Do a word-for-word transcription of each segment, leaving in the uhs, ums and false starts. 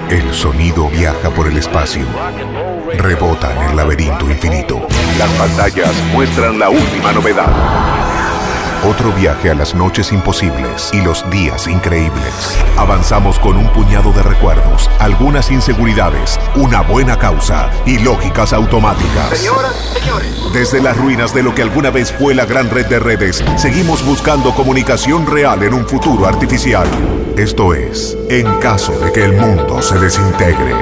El sonido viaja por el espacio. Rebota en el laberinto infinito. Las pantallas muestran la última novedad. Otro viaje a las noches imposibles y los días increíbles. Avanzamos con un puñado de recuerdos, algunas inseguridades, una buena causa y lógicas automáticas. Señoras, señores. Desde las ruinas de lo que alguna vez fue la gran red de redes, seguimos buscando comunicación real en un futuro artificial. Esto es, en caso de que el mundo se desintegre.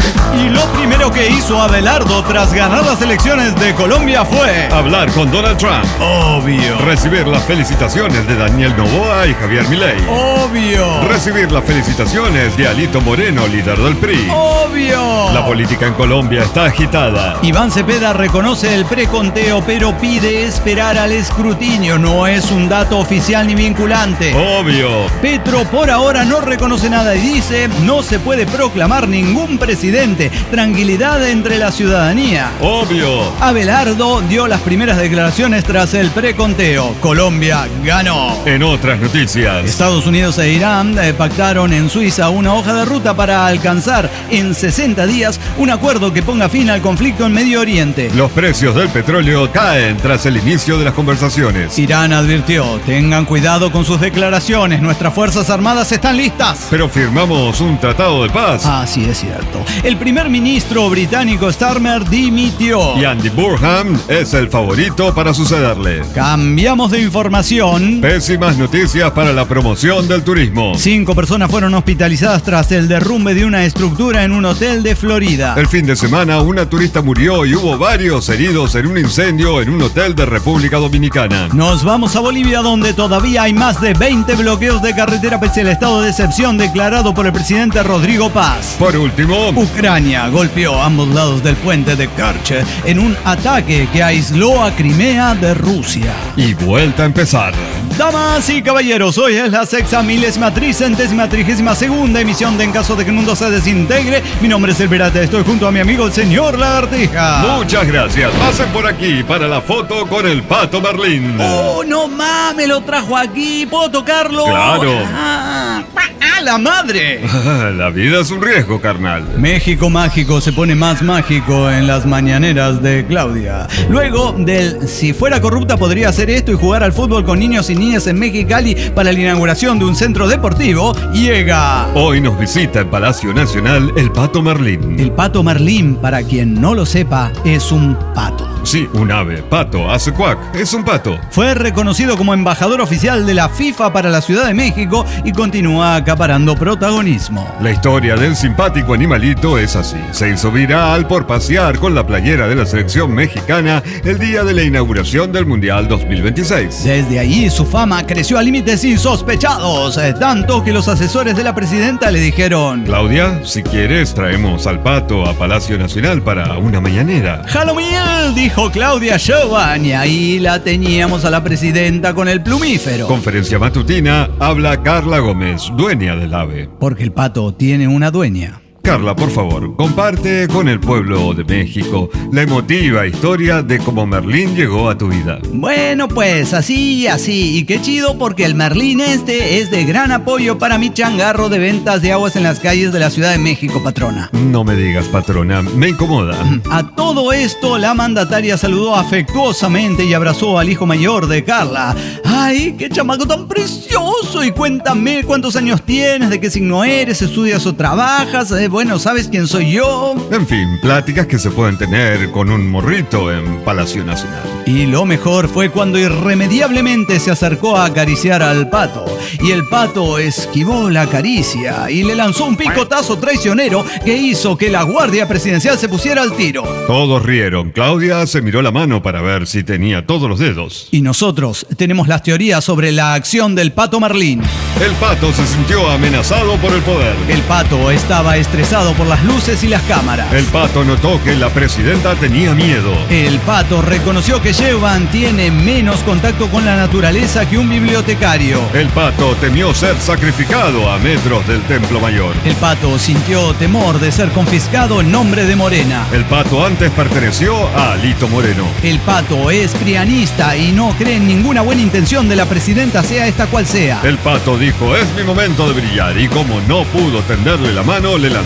Y lo primero que hizo Abelardo tras ganar las elecciones de Colombia fue hablar con Donald Trump. Obvio. Recibir las felicitaciones de Daniel Noboa y Javier Milei. Obvio. Recibir las felicitaciones de Alito Moreno, líder del P R I. Obvio. La política en Colombia está agitada. Iván Cepeda reconoce el preconteo, pero pide esperar al escrutinio. No es un dato oficial ni vinculante. Obvio. Petro por ahora no reconoce nada y dice: no se puede proclamar ningún presidente. Tranquilidad entre la ciudadanía. Obvio. Abelardo dio las primeras declaraciones tras el preconteo. Colombia ganó. En otras noticias, Estados Unidos e Irán eh, pactaron en Suiza una hoja de ruta para alcanzar en sesenta días un acuerdo que ponga fin al conflicto en Medio Oriente. Los precios del petróleo caen tras el inicio de las conversaciones. Irán advirtió: tengan cuidado con sus declaraciones, nuestras fuerzas armadas están listas. Pero firmamos un tratado de paz. Ah, sí, es cierto. El primer ministro británico Starmer dimitió. Y Andy Burnham es el favorito para sucederle. Cambiamos de información. Pésimas noticias para la promoción del turismo. Cinco personas fueron hospitalizadas tras el derrumbe de una estructura en un hotel de Florida. El fin de semana, una turista murió y hubo varios heridos en un incendio en un hotel de República Dominicana. Nos vamos a Bolivia, donde todavía hay más de veinte bloqueos de carretera pese al estado de excepción declarado por el presidente Rodrigo Paz. Por último, Ucrania golpeó a ambos lados del puente de Kerch en un ataque que aisló a Crimea de Rusia. Y vuelta a empezar. Damas y caballeros, hoy es la sexta milésima tricentésima trigésima segunda emisión de En Caso de que el Mundo se Desintegre. Mi nombre es El Pirata, estoy junto a mi amigo el señor Lagartija. Muchas gracias. Pasen por aquí para la foto con el Pato Merlín. Oh, no mames, lo trajo aquí. ¿Puedo tocarlo? Claro. Ah, ¡a la madre! La vida es un riesgo, carnal. México mágico se pone más mágico en las mañaneras de Claudia. Luego del si fuera corrupta podría hacer esto y jugar al fútbol con niños y niñas en Mexicali para la inauguración de un centro deportivo, llega... Hoy nos visita en Palacio Nacional el Pato Merlín. El Pato Merlín, para quien no lo sepa, es un pato. Sí, un ave. Pato, hace cuac. Es un pato. Fue reconocido como embajador oficial de la FIFA para la Ciudad de México y continúa acaparando protagonismo. La historia del simpático animalito es así. Se hizo viral por pasear con la playera de la selección mexicana el día de la inauguración del Mundial dos mil veintiséis. Desde allí su fama creció a límites insospechados, eh, tanto que los asesores de la presidenta le dijeron: Claudia, si quieres traemos al pato a Palacio Nacional para una mañanera. ¡Jalo miel!, dijo Claudia Sheinbaum, y ahí la teníamos a la presidenta con el plumífero. Conferencia matutina, habla Carla Gómez, dueña del ave. Porque el pato tiene una dueña. Carla, por favor, comparte con el pueblo de México la emotiva historia de cómo Merlín llegó a tu vida. Bueno, pues así, así, y qué chido porque el Merlín este es de gran apoyo para mi changarro de ventas de aguas en las calles de la Ciudad de México, patrona. No me digas, patrona, me incomoda. A todo esto, la mandataria saludó afectuosamente y abrazó al hijo mayor de Carla. ¡Ay, qué chamaco tan precioso! Y cuéntame cuántos años tienes, de qué signo eres, estudias o trabajas. Eh, bueno, ¿sabes quién soy yo? En fin, pláticas que se pueden tener con un morrito en Palacio Nacional. Y lo mejor fue cuando irremediablemente se acercó a acariciar al pato. Y el pato esquivó la caricia y le lanzó un picotazo traicionero que hizo que la guardia presidencial se pusiera al tiro. Todos rieron. Claudia se miró la mano para ver si tenía todos los dedos. Y nosotros tenemos las teorías sobre la acción del Pato Merlín. El pato se sintió amenazado por el poder. El pato estaba estresado por las luces y las cámaras. El pato notó que la presidenta tenía miedo. El pato reconoció que Sheinbaum tiene menos contacto con la naturaleza que un bibliotecario. El pato temió ser sacrificado a metros del Templo Mayor. El pato sintió temor de ser confiscado en nombre de Morena. El pato antes perteneció a Alito Moreno. El pato es prianista y no cree en ninguna buena intención de la presidenta, sea esta cual sea. El pato dijo, es mi momento de brillar, y como no pudo tenderle la mano, le lanzó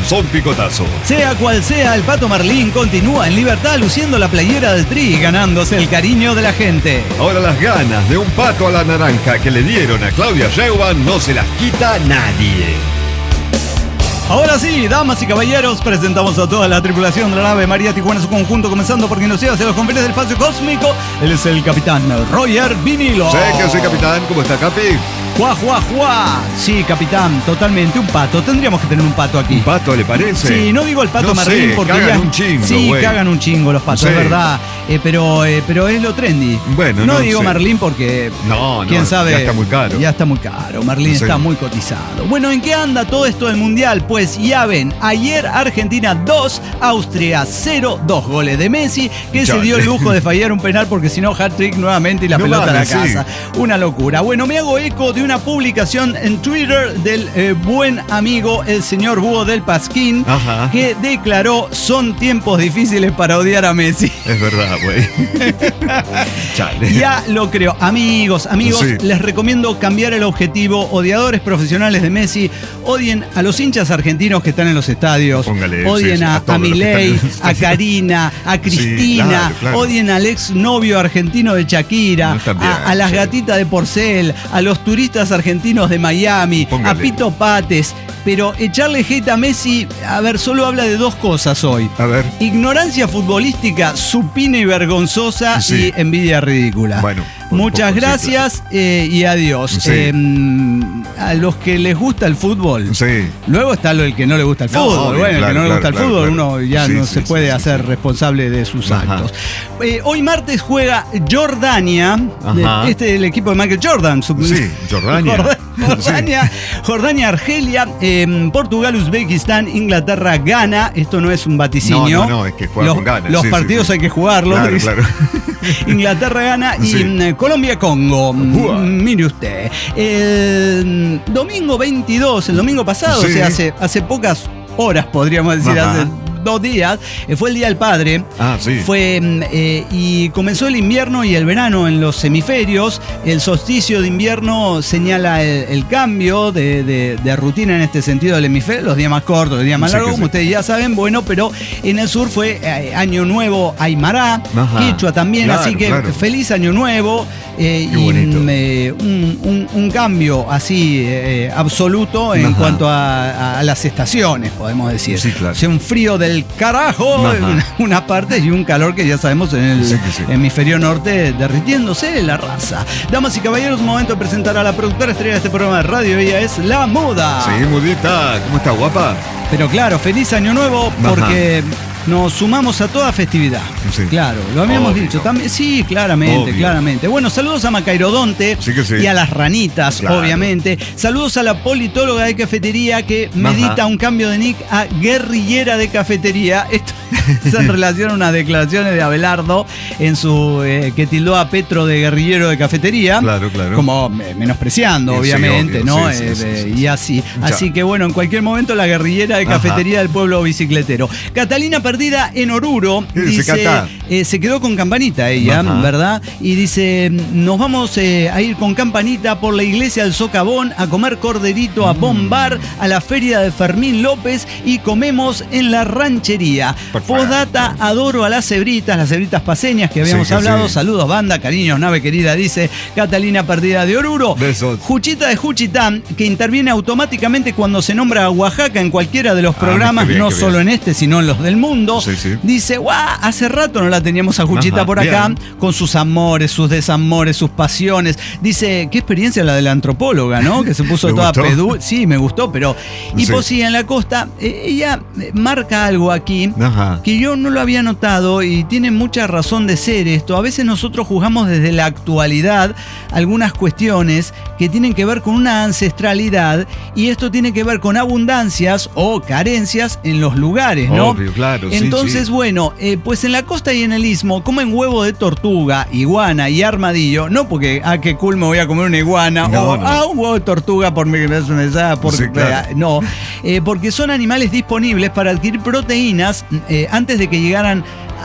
Sansón Picotazo. Sea cual sea, el Pato Marlín continúa en libertad luciendo la playera del Tri y ganándose el cariño de la gente. Ahora las ganas de un pato a la naranja que le dieron a Claudia Sheinbaum no se las quita nadie. Ahora sí, damas y caballeros, presentamos a toda la tripulación de la nave María Tijuana en su conjunto, comenzando por quien nos lleva hacia los confines del espacio cósmico. Él es el capitán Roger Vinilo. Sé que soy capitán, ¿cómo está, Capi? ¡Juá, juá, juá! Sí, capitán, totalmente, un pato. Tendríamos que tener un pato aquí. ¿Un pato le parece? Sí, no digo el pato no Marlín sé, porque cagan ya... un chingo, Sí, güey. cagan un chingo los patos, No sé. es verdad. Eh, pero, eh, pero es lo trendy. Bueno, no no digo sé. Marlín porque... No, no, quién sabe. ya está muy caro. Ya está muy caro. Marlín No sé. está muy cotizado. Bueno, ¿en qué anda todo esto del Mundial? Pues ya ven, ayer Argentina dos, Austria cero, dos goles de Messi, que Ya. se dio el lujo de fallar un penal porque si no, hat-trick nuevamente y la No pelota mames, a la sí. casa. Una locura. Bueno, me hago eco de una publicación en Twitter del eh, buen amigo, el señor Búho del Pasquín, Ajá. que declaró: son tiempos difíciles para odiar a Messi. Es verdad, güey. Chale. Ya lo creo. Amigos, amigos, Sí. les recomiendo cambiar el objetivo. Odiadores profesionales de Messi, odien a los hinchas argentinos que están en los estadios. Póngale, odien sí, sí, a, a a todos los que Milei, están en los a estadios. Karina, a Cristina. claro, claro. Odien al ex novio argentino de Shakira, No están bien, a, a las sí. gatitas de Porcel, a los turistas argentinos de Miami, Póngale. a Pito Pates. Pero echarle hate a Messi, a ver, solo habla de dos cosas hoy. A ver. Ignorancia futbolística supina y vergonzosa, Sí. y envidia ridícula. Bueno, por muchas poco, sí, gracias eh, y adiós. Sí. Eh, a los que les gusta el fútbol. Sí. Luego está lo el que no le gusta el No, fútbol. obvio, bueno, el claro, que no le claro, gusta el claro, fútbol, claro. uno ya Sí, no sí, se sí, puede sí, hacer sí. responsable de sus Ajá. actos. Eh, hoy martes juega Jordania, Ajá. de- este es el equipo de Michael Jordan. su- Sí, Jordania. Jorda- Jordania, Jordania, Argelia, eh, Portugal, Uzbekistán, Inglaterra, Ghana. Esto no es un vaticinio. No, no, no, es que juega los, con Ghana, Los sí, sí, partidos sí. hay que jugarlos. Claro, claro. Inglaterra gana y Sí. mm, Colombia, Congo. Mm, Ua. Mire usted. El domingo veintidós, el domingo pasado, Sí. o sea, hace, hace pocas horas, podríamos decir, Ajá. hace dos días, eh, fue el Día del Padre. Ah, sí. Fue mm, eh, y comenzó el invierno y el verano en los hemisferios. El solsticio de invierno señala el, el cambio de, de- de rutina en este sentido del hemisferio, los días más cortos, los días más Sí, largos, que como sí. ustedes ya saben. Bueno, pero en el sur fue eh, Año Nuevo Aymara, Ajá. Quechua también, Claro, así que claro. feliz Año Nuevo. eh, Qué y bonito. mm, eh, un, un- un cambio así eh, absoluto en Ajá. cuanto a, a- a las estaciones, podemos decir. Sí, claro. O sea, un frío del carajo Ajá. en una, una parte y un calor que ya sabemos en el Sí, que sí. hemisferio norte derritiéndose la raza. Damas y caballeros, momento de presentar a la productora estrella de este programa de radio. Ella es La Muda. Sí, mudita. ¿Cómo está, guapa? Pero claro, feliz año nuevo porque nos sumamos a toda festividad. Sí. Claro, lo habíamos Obvio. dicho también. Sí, claramente, Obvio. claramente. Bueno, saludos a Macairodonte Sí que sí. y a las ranitas, Claro. obviamente. Saludos a la politóloga de cafetería que medita un cambio de nick a guerrillera de cafetería. Esto es en relación a unas declaraciones de Abelardo en su eh, que tildó a Petro de guerrillero de cafetería. Claro, claro. Como eh, menospreciando, Sí, obviamente, obvio. ¿no? Sí, sí, Eh, sí, sí, y sí. así. Ya. Así que bueno, en cualquier momento la guerrillera de Ajá. cafetería del pueblo bicicletero. Catalina perdida en Oruro. ¿Qué dice, Dice, Cata? eh, se quedó con Campanita ella, Ajá. ¿verdad? Y dice, nos vamos eh, a ir con Campanita por la iglesia del Socavón a comer corderito a Bombar, a la feria de Fermín López y comemos en la ranchería. Perfecto. Postdata, adoro a las cebritas, las cebritas paseñas que habíamos Sí, que hablado. sí. Saludos, banda, cariños, nave querida, dice Catalina perdida de Oruro. Besos. Juchita de Juchitán, que interviene automáticamente cuando se nombra a Oaxaca en cualquiera de los Ah, programas, qué bien, no qué solo bien. en este, sino en los del mundo. Sí, sí. Dice, guau, hace rato no la teníamos a Juchita Ajá, por acá, bien. con sus amores, sus desamores, sus pasiones. Dice, qué experiencia la de la antropóloga, ¿no? Que se puso ¿Le toda gustó? pedú. Sí, me gustó, pero... Y Sí. pues sí, en la costa, eh, ella eh, marca algo aquí Ajá. que yo no lo había notado y tiene mucha razón de ser esto. A veces nosotros juzgamos desde la actualidad algunas cuestiones que tienen que ver con una ancestralidad y esto tiene que ver con abundancias o carencias en los lugares, ¿no? Obvio, claro, sí, Entonces, sí. bueno, eh, pues en la costa y en el istmo comen huevo de tortuga, iguana y armadillo, no porque, ah, qué cool, me voy a comer una iguana, No, o, no. ah, un huevo de tortuga por mi por, Sí, claro. eh, no, eh, porque son animales disponibles para adquirir proteínas eh, antes de que llegaran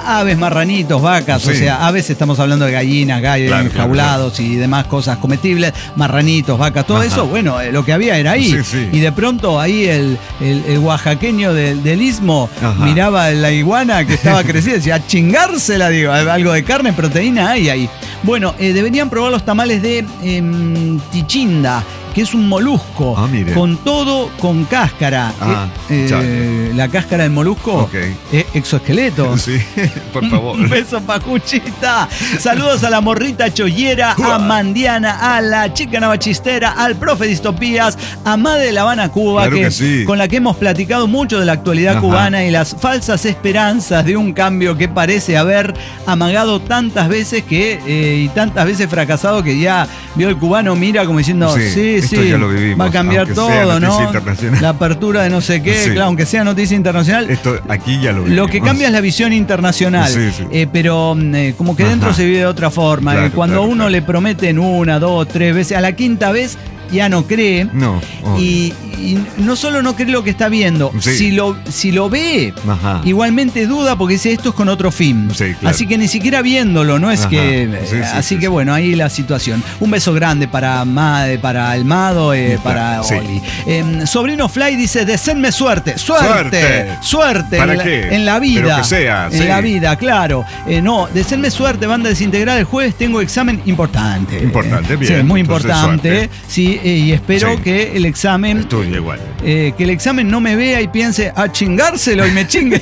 aves, marranitos, vacas, sí. O sea, aves estamos hablando de gallinas, gallos, claro, enjaulados claro, claro. y demás cosas comestibles, marranitos, vacas, todo Ajá. eso, bueno, lo que había era ahí. Sí, sí. Y de pronto ahí el, el, el oaxaqueño del, del Istmo Ajá. miraba la iguana que estaba crecida y decía, a chingársela, digo, algo de carne, proteína hay ahí. Bueno, eh, deberían probar los tamales de eh, Tichinda, que es un molusco, ah, con todo, con cáscara. Ah, eh, eh, la cáscara del molusco, okay. es exoesqueleto. Sí, por favor. Un beso pa' Juchita. Saludos a la morrita chollera, a Mandiana, a la chica navachistera, al profe Distopías, a Made de La Habana, Cuba, claro que, que sí. con la que hemos platicado mucho de la actualidad Ajá. cubana y las falsas esperanzas de un cambio que parece haber amagado tantas veces que eh, y tantas veces fracasado que ya vio el cubano, mira como diciendo, sí, sí, Esto sí ya lo vivimos, va a cambiar todo, ¿no? La apertura de no sé qué, sí. claro, aunque sea noticia internacional. Esto aquí ya lo vivimos. Lo que cambia es la visión internacional, sí, sí. Eh, pero eh, como que dentro Ajá. se vive de otra forma. Claro, eh, cuando claro, uno claro. le prometen una, dos, tres veces, a la quinta vez ya no cree. No. Oh. Y, y no solo no cree lo que está viendo, sí. si, lo, si lo ve, Ajá. igualmente duda porque dice esto es con otro fin. Sí, claro. Así que ni siquiera viéndolo, no es Ajá. que. Sí, sí, así sí, que sí. bueno, ahí la situación. Un beso grande para Made, para Almado, eh, para sí. Oli. Eh, Sobrino Fly dice: deseenme suerte. Suerte. Suerte. Suerte ¿Para en, qué? La, en la vida. Pero que sea. En sí. la vida, claro. Eh, no, deseenme suerte, banda desintegrada. El jueves tengo examen importante. Importante, bien. Sí, muy importante. Sí, eh, y espero sí. que el examen. Estudio igual. Eh, que el examen no me vea y piense a chingárselo y me chingue.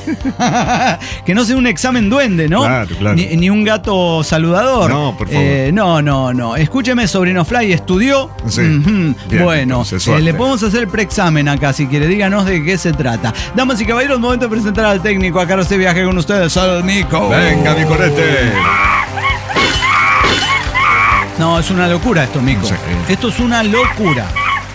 Que no sea un examen duende, ¿no? Claro, claro. Ni, ni un gato saludador. No, por favor. Eh, no, no, no. Escúcheme, Sobrino Fly, ¿estudió? Sí. Uh-huh. Bien, bueno, eh, le podemos hacer el preexamen acá, si quiere. Díganos de qué se trata. Damas y caballeros, momento de presentar al técnico. Acá este viaje con ustedes, al Nico. Venga, mi correte. No, es una locura esto, Mico. Sí. Esto es una locura.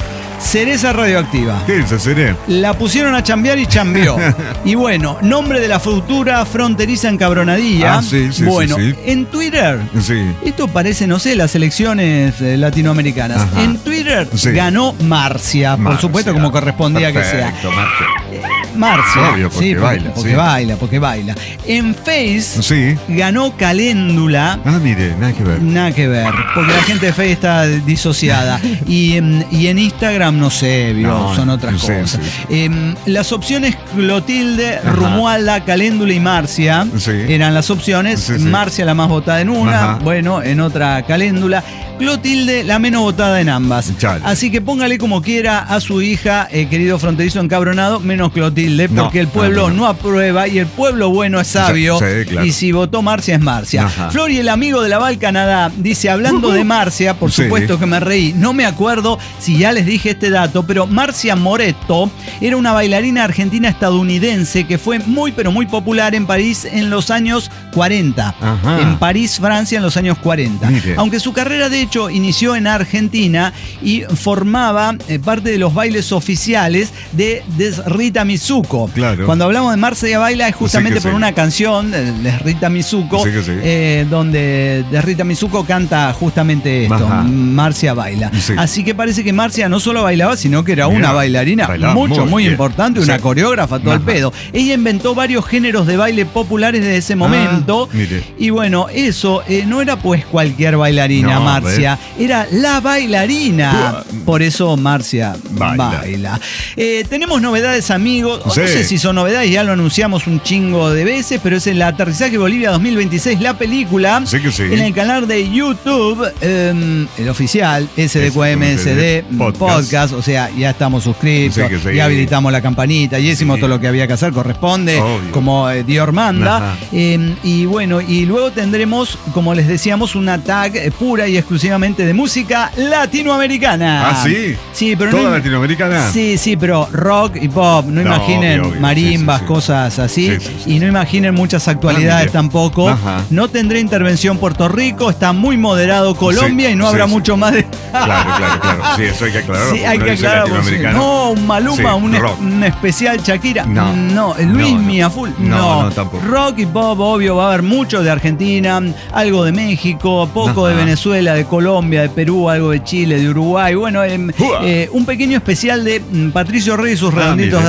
Cereza radioactiva. ¿Qué es esa? La pusieron a chambear y chambeó. Y bueno, nombre de la futura fronteriza encabronadilla. Ah, sí, sí, bueno, sí, sí. en Twitter, sí. esto parece, no sé, las elecciones eh, latinoamericanas. Ajá. En Twitter sí. ganó Marcia, por Marcia. supuesto, como correspondía Perfecto, que sea. Marcia. Marcia, Obvio, porque sí, baila. Porque sí. baila, porque baila. En Face sí. ganó Caléndula. Ah, mire, nada que ver. Nada que ver, porque la gente de Face está disociada. y, en, y en Instagram, no sé, vio, no, son otras sí, cosas. Sí, sí. Eh, las opciones Clotilde, Ajá. Rumualda, Caléndula y Marcia sí. eran las opciones. Sí, sí. Marcia la más votada en una, Ajá. bueno, en otra Caléndula. Clotilde la menos votada en ambas. Chale. Así que póngale como quiera a su hija, eh, querido fronterizo encabronado, menos Clotilde, porque no, el pueblo no, no, no. no aprueba y el pueblo bueno es sabio. Sí, claro. Y si votó Marcia es Marcia. Ajá. Flor y el amigo de la Val Canadá dice, hablando uh-huh. de Marcia, por sí. supuesto que me reí, no me acuerdo si ya les dije este dato, pero Marcia Moretto era una bailarina argentina estadounidense que fue muy pero muy popular en París en los años cuarenta. Ajá. En París, Francia, en los años cuarenta. Mire. Aunque su carrera de hecho inició en Argentina y formaba eh, parte de los bailes oficiales de, de Rita Mizuko. Claro. Cuando hablamos de Marcia Baila es justamente sí por sí. una canción de, de Rita Mizuko, sí sí. eh, donde de Rita Mizuko canta justamente esto, Ajá. Marcia Baila. Sí. Así que parece que Marcia no solo bailaba, sino que era Mira, una bailarina mucho, muy, muy importante, una sí. coreógrafa, todo Ajá. el pedo. Ella inventó varios géneros de baile populares desde ese momento. Ah, y bueno, eso eh, no era pues cualquier bailarina, no, Marcia. Era la bailarina. Por eso Marcia baila. baila. Eh, tenemos novedades, amigos. Sí. No sé si son novedades, ya lo anunciamos un chingo de veces, pero es el Aterrizaje Bolivia dos mil veintiséis, la película. Sí que sí. En el canal de YouTube, eh, el oficial, S D Q M S D Podcast. Podcast. O sea, ya estamos suscritos, sí sí. ya habilitamos la campanita, y hicimos sí. todo lo que había que hacer, corresponde, Obvio. como eh, Dios manda. Eh, y bueno, y luego tendremos, como les decíamos, una tag eh, pura y exclusivamente de música latinoamericana. ¿Ah, sí? Sí, pero ¿Toda no, latinoamericana? Sí, sí, pero rock y pop. No, no imaginen obvio, obvio. marimbas, sí, sí, sí. cosas así. Sí, sí, sí, y no imaginen muchas actualidades ah, tampoco. Ajá. No tendré intervención Puerto Rico, está muy moderado Colombia sí, y no habrá sí, mucho sí. más de... Claro, claro, claro. Sí, eso hay que aclararlo. Sí, hay que aclararlo. Sí. No, un Maluma, sí, un, es, un especial Shakira. No, no Luis no, Mia no. full. No, no, no, tampoco. Rock y pop, obvio, va a haber mucho de Argentina, algo de México, poco Ajá. de Venezuela, de Colombia, de Perú, algo de Chile, de Uruguay. Bueno, eh, eh, un pequeño especial de Patricio Rey y sus redonditos ah, de ricota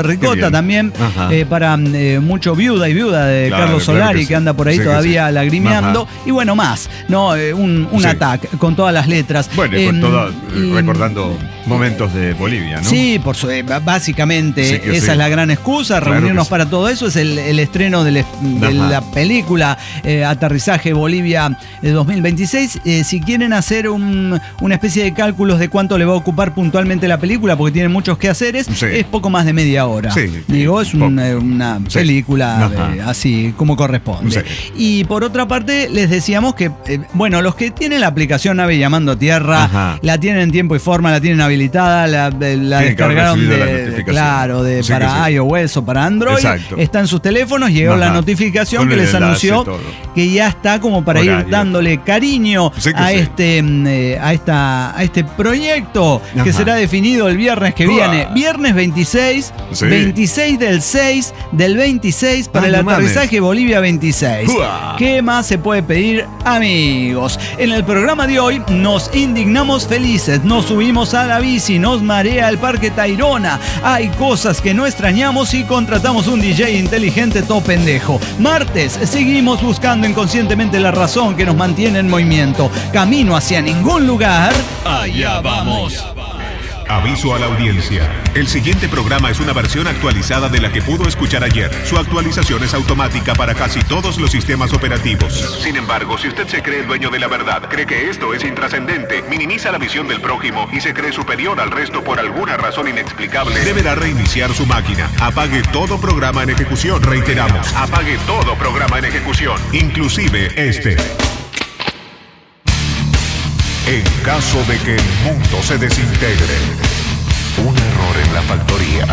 excusa también eh, para eh, mucho viuda y viuda de Claro, Carlos claro Solari, que que, sí. anda por ahí Sí que todavía sí. lagrimeando. Ajá. Y bueno, más, ¿no? Eh, un un Sí. ataque con todas las letras. Bueno, y con Em, todo, y- recordando momentos de Bolivia, ¿no? Sí, por su, eh, básicamente Sí que esa sí. es la gran excusa, Claro reunirnos que sí. para todo eso. Es el, el estreno del es- de Ajá. la película eh, Aterrizaje Bolivia de dos mil veintiséis. Eh, si quieren hacer un- una especie de cálculos de cuánto le va a ocupar puntualmente la película, porque tiene muchos quehaceres, Sí. es poco más de media hora. Sí, Digo, es poco. un, eh, una Sí. película Ajá. eh, así como corresponde. Sí. Y por otra parte, les decíamos que, eh, bueno, los que tienen la aplicación Nave Llamando a Tierra, Ajá. la tienen en tiempo y forma, la tienen habilitada, la, la Tienen que haber descargaron recibido la de, notificación. claro, de, Sí que para sí. iOS o para Android. Exacto. Está en sus teléfonos, llegó Ajá. la notificación Con que el les enlace, anunció todo. que ya está como para Horario. ir dándole cariño Sí que a, sí. este, mm, eh, a, esta, a este proyecto que Ajá. será definido el viernes que Uah. viene. Viernes veintiséis, Sí. veintiséis del seis del veintiséis para Ah, el no mames. aterrizaje Bolivia veintiséis. Uah. ¿Qué más se puede pedir, amigos? En el programa de hoy nos indignamos felices, nos subimos a la bici, nos marea el Parque Tayrona. Hay cosas que no extrañamos y contratamos un D J inteligente todo pendejo. Martes, seguimos buscando inconscientemente la razón que nos mantiene en movimiento. Camino hacia ningún lugar. Allá vamos. Aviso a la audiencia. El siguiente programa es una versión actualizada de la que pudo escuchar ayer. Su actualización es automática para casi todos los sistemas operativos. Sin embargo, si usted se cree el dueño de la verdad, cree que esto es intrascendente, minimiza la visión del prójimo y se cree superior al resto por alguna razón inexplicable, deberá reiniciar su máquina. Apague todo programa en ejecución. Reiteramos, apague todo programa en ejecución, inclusive este. En caso de que el mundo se desintegre, un error en la factoría.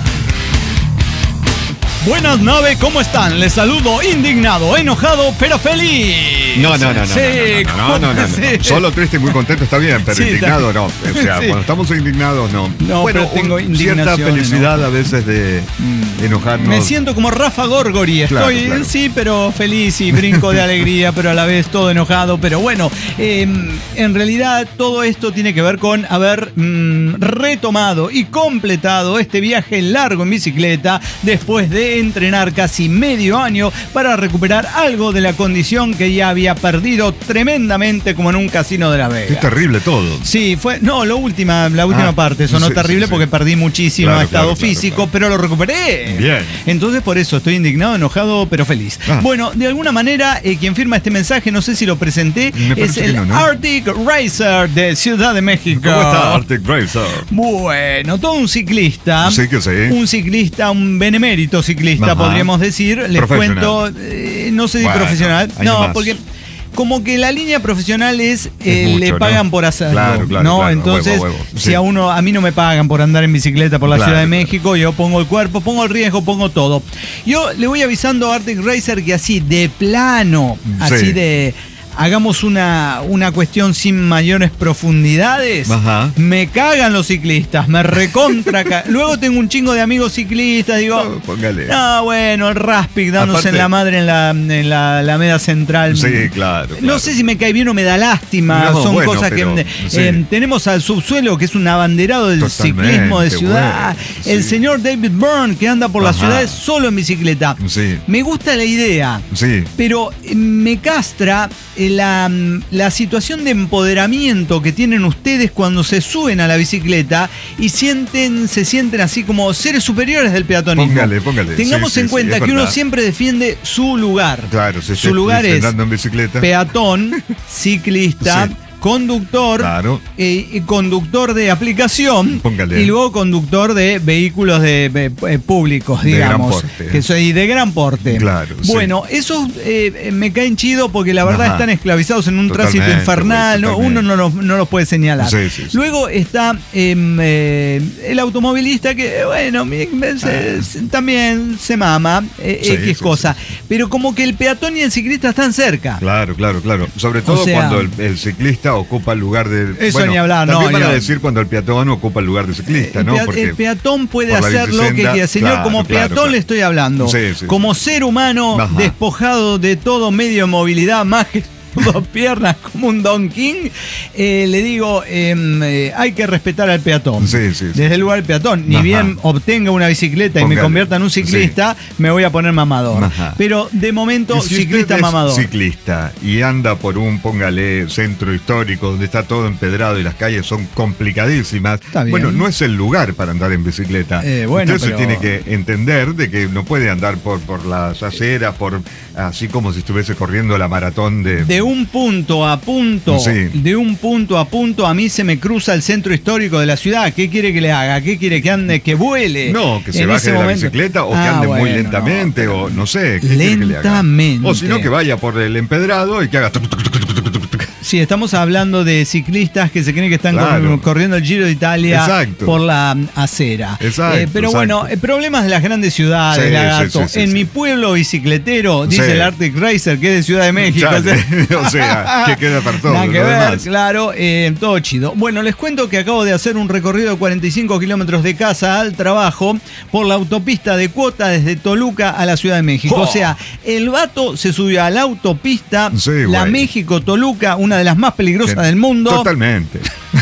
Buenas naves, ¿cómo están? Les saludo indignado, enojado, pero feliz. No, no, no, no. Sí, no, no, no, no, no, sí. no. Solo triste y muy contento está bien, pero Sí, indignado está- no. O sea, Sí. cuando estamos indignados no. No, bueno, pero tengo un- indignación, cierta felicidad a veces de enojarnos. Me siento como Rafa Gorgori, estoy, Claro, claro. sí, pero feliz y brinco de alegría, pero a la vez todo enojado. Pero bueno, eh, en realidad todo esto tiene que ver con haber mm, retomado y completado este viaje largo en bicicleta después de entrenar casi medio año para recuperar algo de la condición que ya había perdido tremendamente como en un casino de Las Vegas. Es terrible todo. Sí, fue. No, lo última, la última Ah, parte sonó sí, terrible sí, sí. porque perdí muchísimo Claro, estado claro, claro, físico, claro. pero lo recuperé. Bien. Entonces, por eso estoy indignado, enojado, pero feliz. Ah. Bueno, de alguna manera, eh, quien firma este mensaje, no sé si lo presenté, Me es parece que el no, ¿no? Arctic Racer de Ciudad de México. ¿Cómo está Arctic Racer? Bueno, todo un ciclista. Sí que sí. Un ciclista, un benemérito ciclista, Ajá. podríamos decir. Les Profesional. cuento, eh, no sé si Bueno, profesional. ahí No, nomás. porque como que la línea profesional es, eh, mucho, le ¿no? pagan por hacerlo. Claro, claro, ¿no? claro, Entonces, huevo, huevo, si sí. a uno, a mí no me pagan por andar en bicicleta por la Claro, Ciudad de claro. México, yo pongo el cuerpo, pongo el riesgo, pongo todo. Yo le voy avisando a Arctic Racer que así, de plano, así Sí. de... Hagamos una, una cuestión sin mayores profundidades. Ajá. Me cagan los ciclistas, me recontra. ca- Luego tengo un chingo de amigos ciclistas, digo. No, póngale. No, bueno, el Raspic dándose Aparte- en la madre en la, en la Alameda Central. Sí, claro, No claro. sé si me cae bien o me da lástima. No, Son bueno, cosas pero, que. sí. eh, tenemos al Subsuelo, que es un abanderado del Totalmente, ciclismo de ciudad. bueno, El sí. señor David Byrne, que anda por las Ajá. ciudades solo en bicicleta. Sí. Me gusta la idea. Sí. Pero eh, me castra eh, la, la situación de empoderamiento que tienen ustedes cuando se suben a la bicicleta y sienten, se sienten así como seres superiores del peatonismo. Póngale, póngale. Tengamos Sí, en sí, cuenta sí, es que uno verdad. siempre defiende su lugar. Claro, si Su lugar es andando en bicicleta. peatón, ciclista, Sí. conductor, Claro. eh, y conductor de aplicación Póngale. y luego conductor de vehículos de, de, eh, públicos, De gran digamos, porte. que soy de gran porte. Claro, sí. Bueno, esos eh, me caen chido porque la verdad Ajá. están esclavizados en un Totalmente, tránsito infernal, güey, ¿no? Uno no los, no los puede señalar. Sí, sí, sí. Luego está em, eh, el automovilista que, bueno, me- me- se- se- también se mama, eh, Sí, X sí, cosa. Pero como que el peatón y el ciclista están cerca. Claro, claro, claro. Sobre todo O sea- cuando el, el ciclista ocupa el lugar del. Eso bueno, ni hablar, no, también van a yo- decir cuando el peatón ocupa el lugar del ciclista, El, ¿no? pea- Porque el peatón puede por la hacer lo que bicisenda, quiera. Señor, claro, como claro, peatón claro. le estoy hablando. Sí, sí, como ser humano Ajá. despojado de todo medio de movilidad más que dos piernas como un Don King, eh, le digo, eh, eh, hay que respetar al peatón. Sí, sí, sí. Desde el lugar del peatón. Ni Ajá. bien obtenga una bicicleta y Póngale. me convierta en un ciclista, sí. me voy a poner mamador. Ajá. Pero de momento, si ciclista mamador. Ciclista y anda por un, póngale, centro histórico donde está todo empedrado y las calles son complicadísimas. Bueno, no es el lugar para andar en bicicleta. Eh, bueno, Usted pero... se tiene que entender de que no puede andar por, por las aceras, por así como si estuviese corriendo la maratón de... De un punto a punto, sí. de un punto a punto, a mí se me cruza el centro histórico de la ciudad. ¿Qué quiere que le haga? ¿Qué quiere que ande, que vuele? No, que se baje de la momento. bicicleta o ah, que ande bueno, muy lentamente no, o no sé. ¿Qué lentamente. Que le haga? O si no, que vaya por el empedrado y que haga... Sí, estamos hablando de ciclistas que se creen que están claro. corriendo el Giro de Italia exacto. por la acera. Exacto, eh, pero exacto. bueno, problemas de las grandes ciudades, sí, Lagarto. Sí, sí, en sí, mi sí. pueblo bicicletero, dice sí. el Arctic Racer, que es de Ciudad de México. O sea, o sea que queda para todo. Nada que ver, demás. claro, eh, todo chido. Bueno, les cuento que acabo de hacer un recorrido de cuarenta y cinco kilómetros de casa al trabajo por la autopista de cuota desde Toluca a la Ciudad de México. Oh. O sea, el vato se subió a la autopista, sí, la México-Toluca, una de las más peligrosas sí, del mundo. Totalmente.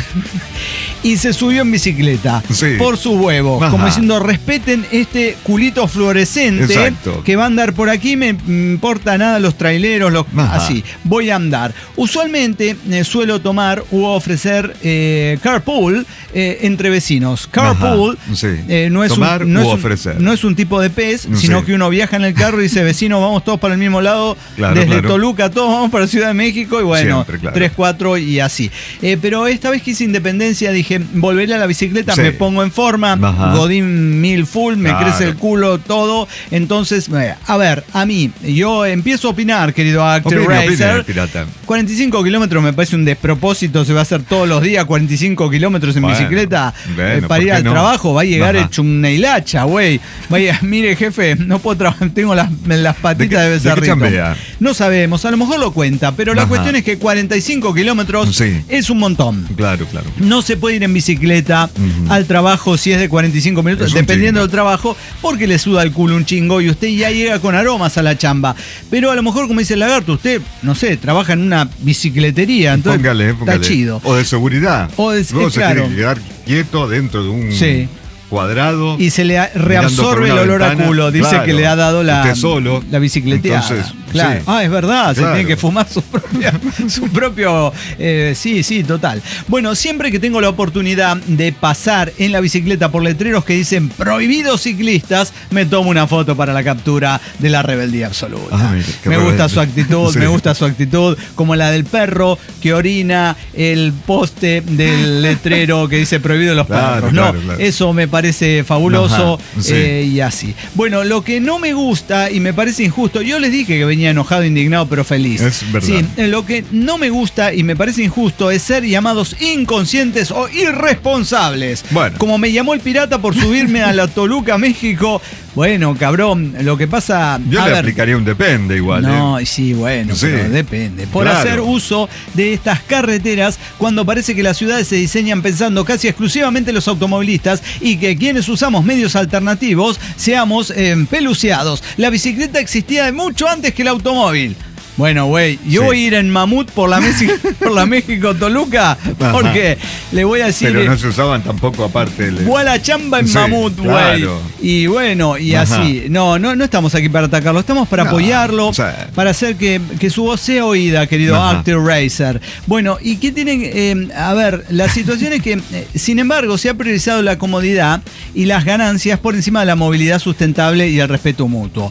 Y se subió en bicicleta sí. por sus huevos, Ajá. como diciendo, respeten este culito fluorescente Exacto. que va a andar por aquí, me importa nada los traileros, los, así, voy a andar. Usualmente eh, suelo tomar u ofrecer eh, carpool eh, entre vecinos. Carpool sí. eh, no, es tomar un, no, u es ofrecer. Un, no es un tipo de pez, sí. sino que uno viaja en el carro y dice, vecino, vamos todos para el mismo lado, claro, desde claro. Toluca, todos vamos para Ciudad de México, y bueno, Siempre, claro. tres, cuatro y así. Eh, pero esta vez que hice Independencia dije, volveré a la bicicleta, sí. me pongo en forma, Ajá. Godín mil full, me claro. crece el culo, todo. Entonces, a ver, a mí, yo empiezo a opinar, querido Actor Racer. cuarenta y cinco kilómetros me parece un despropósito, se va a hacer todos los días cuarenta y cinco kilómetros en bueno, bicicleta bueno, eh, para ir al no? trabajo, va a llegar Ajá. hecho una hilacha, güey. Vaya, mire, jefe, no puedo trabajar, tengo las, las patitas de, de becerrito. ¿De no sabemos, a lo mejor lo cuenta, pero Ajá. la cuestión es que cuarenta y cinco kilómetros sí. es un montón. Claro, claro. No se puede ir en bicicleta uh-huh. al trabajo si es de cuarenta y cinco minutos, dependiendo del trabajo, porque le suda el culo un chingo y usted ya llega con aromas a la chamba. Pero a lo mejor, como dice el Lagarto, usted, no sé, trabaja en una bicicletería, entonces póngale, póngale. está chido. O de seguridad. O de, Luego eh, se claro. tiene que quedar quieto dentro de un... Sí. cuadrado y se le reabsorbe el olor ventana. a culo, dice claro, que le ha dado la, solo, la bicicleteada. Entonces, claro. sí. Ah, es verdad, claro. se tiene que fumar su, propia, su propio... Eh, sí, sí, total. Bueno, siempre que tengo la oportunidad de pasar en la bicicleta por letreros que dicen prohibidos ciclistas, me tomo una foto para la captura de la rebeldía absoluta. Ay, me gusta su actitud, sí. me gusta su actitud, como la del perro que orina el poste del letrero que dice prohibido los claro, perros. Claro, no, claro. eso me parece fabuloso. Ajá, sí. eh, y así. Bueno, lo que no me gusta y me parece injusto, yo les dije que venía enojado, indignado, pero feliz. Es verdad. Sí, lo que no me gusta y me parece injusto es ser llamados inconscientes o irresponsables. Bueno. Como me llamó el pirata por subirme a la Toluca, México. Bueno, cabrón, lo que pasa... Yo a le ver, aplicaría un depende igual. No, ¿eh? sí, bueno, sí. pero depende. Por claro. hacer uso de estas carreteras cuando parece que las ciudades se diseñan pensando casi exclusivamente los automovilistas y que quienes usamos medios alternativos seamos eh, peluceados. La bicicleta existía de mucho antes que el automóvil. Bueno, güey, yo sí. voy a ir en mamut por la, por la México-Toluca porque le voy a decir... Pero no se usaban tampoco aparte. El... Voy a la chamba en sí, mamut, güey. Claro. Y bueno, y Ajá. así. No, no, no estamos aquí para atacarlo, estamos para no, apoyarlo, o sea... para hacer que, que su voz sea oída, querido Actor Racer. Bueno, ¿y qué tienen? Eh, a ver, la situación es que, eh, sin embargo, se ha priorizado la comodidad y las ganancias por encima de la movilidad sustentable y el respeto mutuo.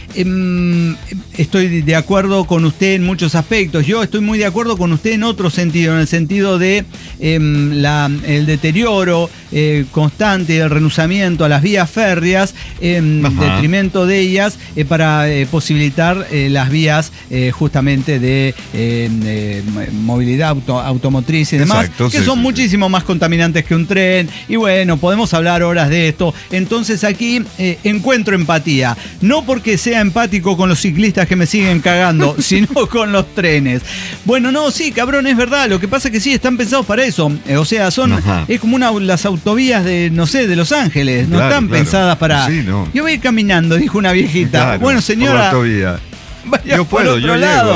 Estoy de acuerdo con usted en muchos aspectos. Yo estoy muy de acuerdo con usted en otro sentido, en el sentido de eh, la, el deterioro eh, constante del renunciamiento a las vías férreas en detrimento de ellas eh, para eh, posibilitar eh, las vías eh, justamente de eh, eh, movilidad auto, automotriz y demás, Exacto, que sí, son sí, muchísimo sí. más contaminantes que un tren. Y bueno, podemos hablar horas de esto. Entonces aquí eh, encuentro empatía, no porque sea empático con los ciclistas que me siguen cagando, sino con los trenes. Bueno, no, sí, cabrón, es verdad. Lo que pasa es que sí, están pensados para eso. Eh, o sea, son Ajá. es como una, las autovías de, no sé, de Los Ángeles. No claro, están claro. pensadas para... Sí, no. Yo voy a ir caminando, dijo una viejita. Claro, bueno, señora... Vaya yo por puedo, otro yo lado. llego,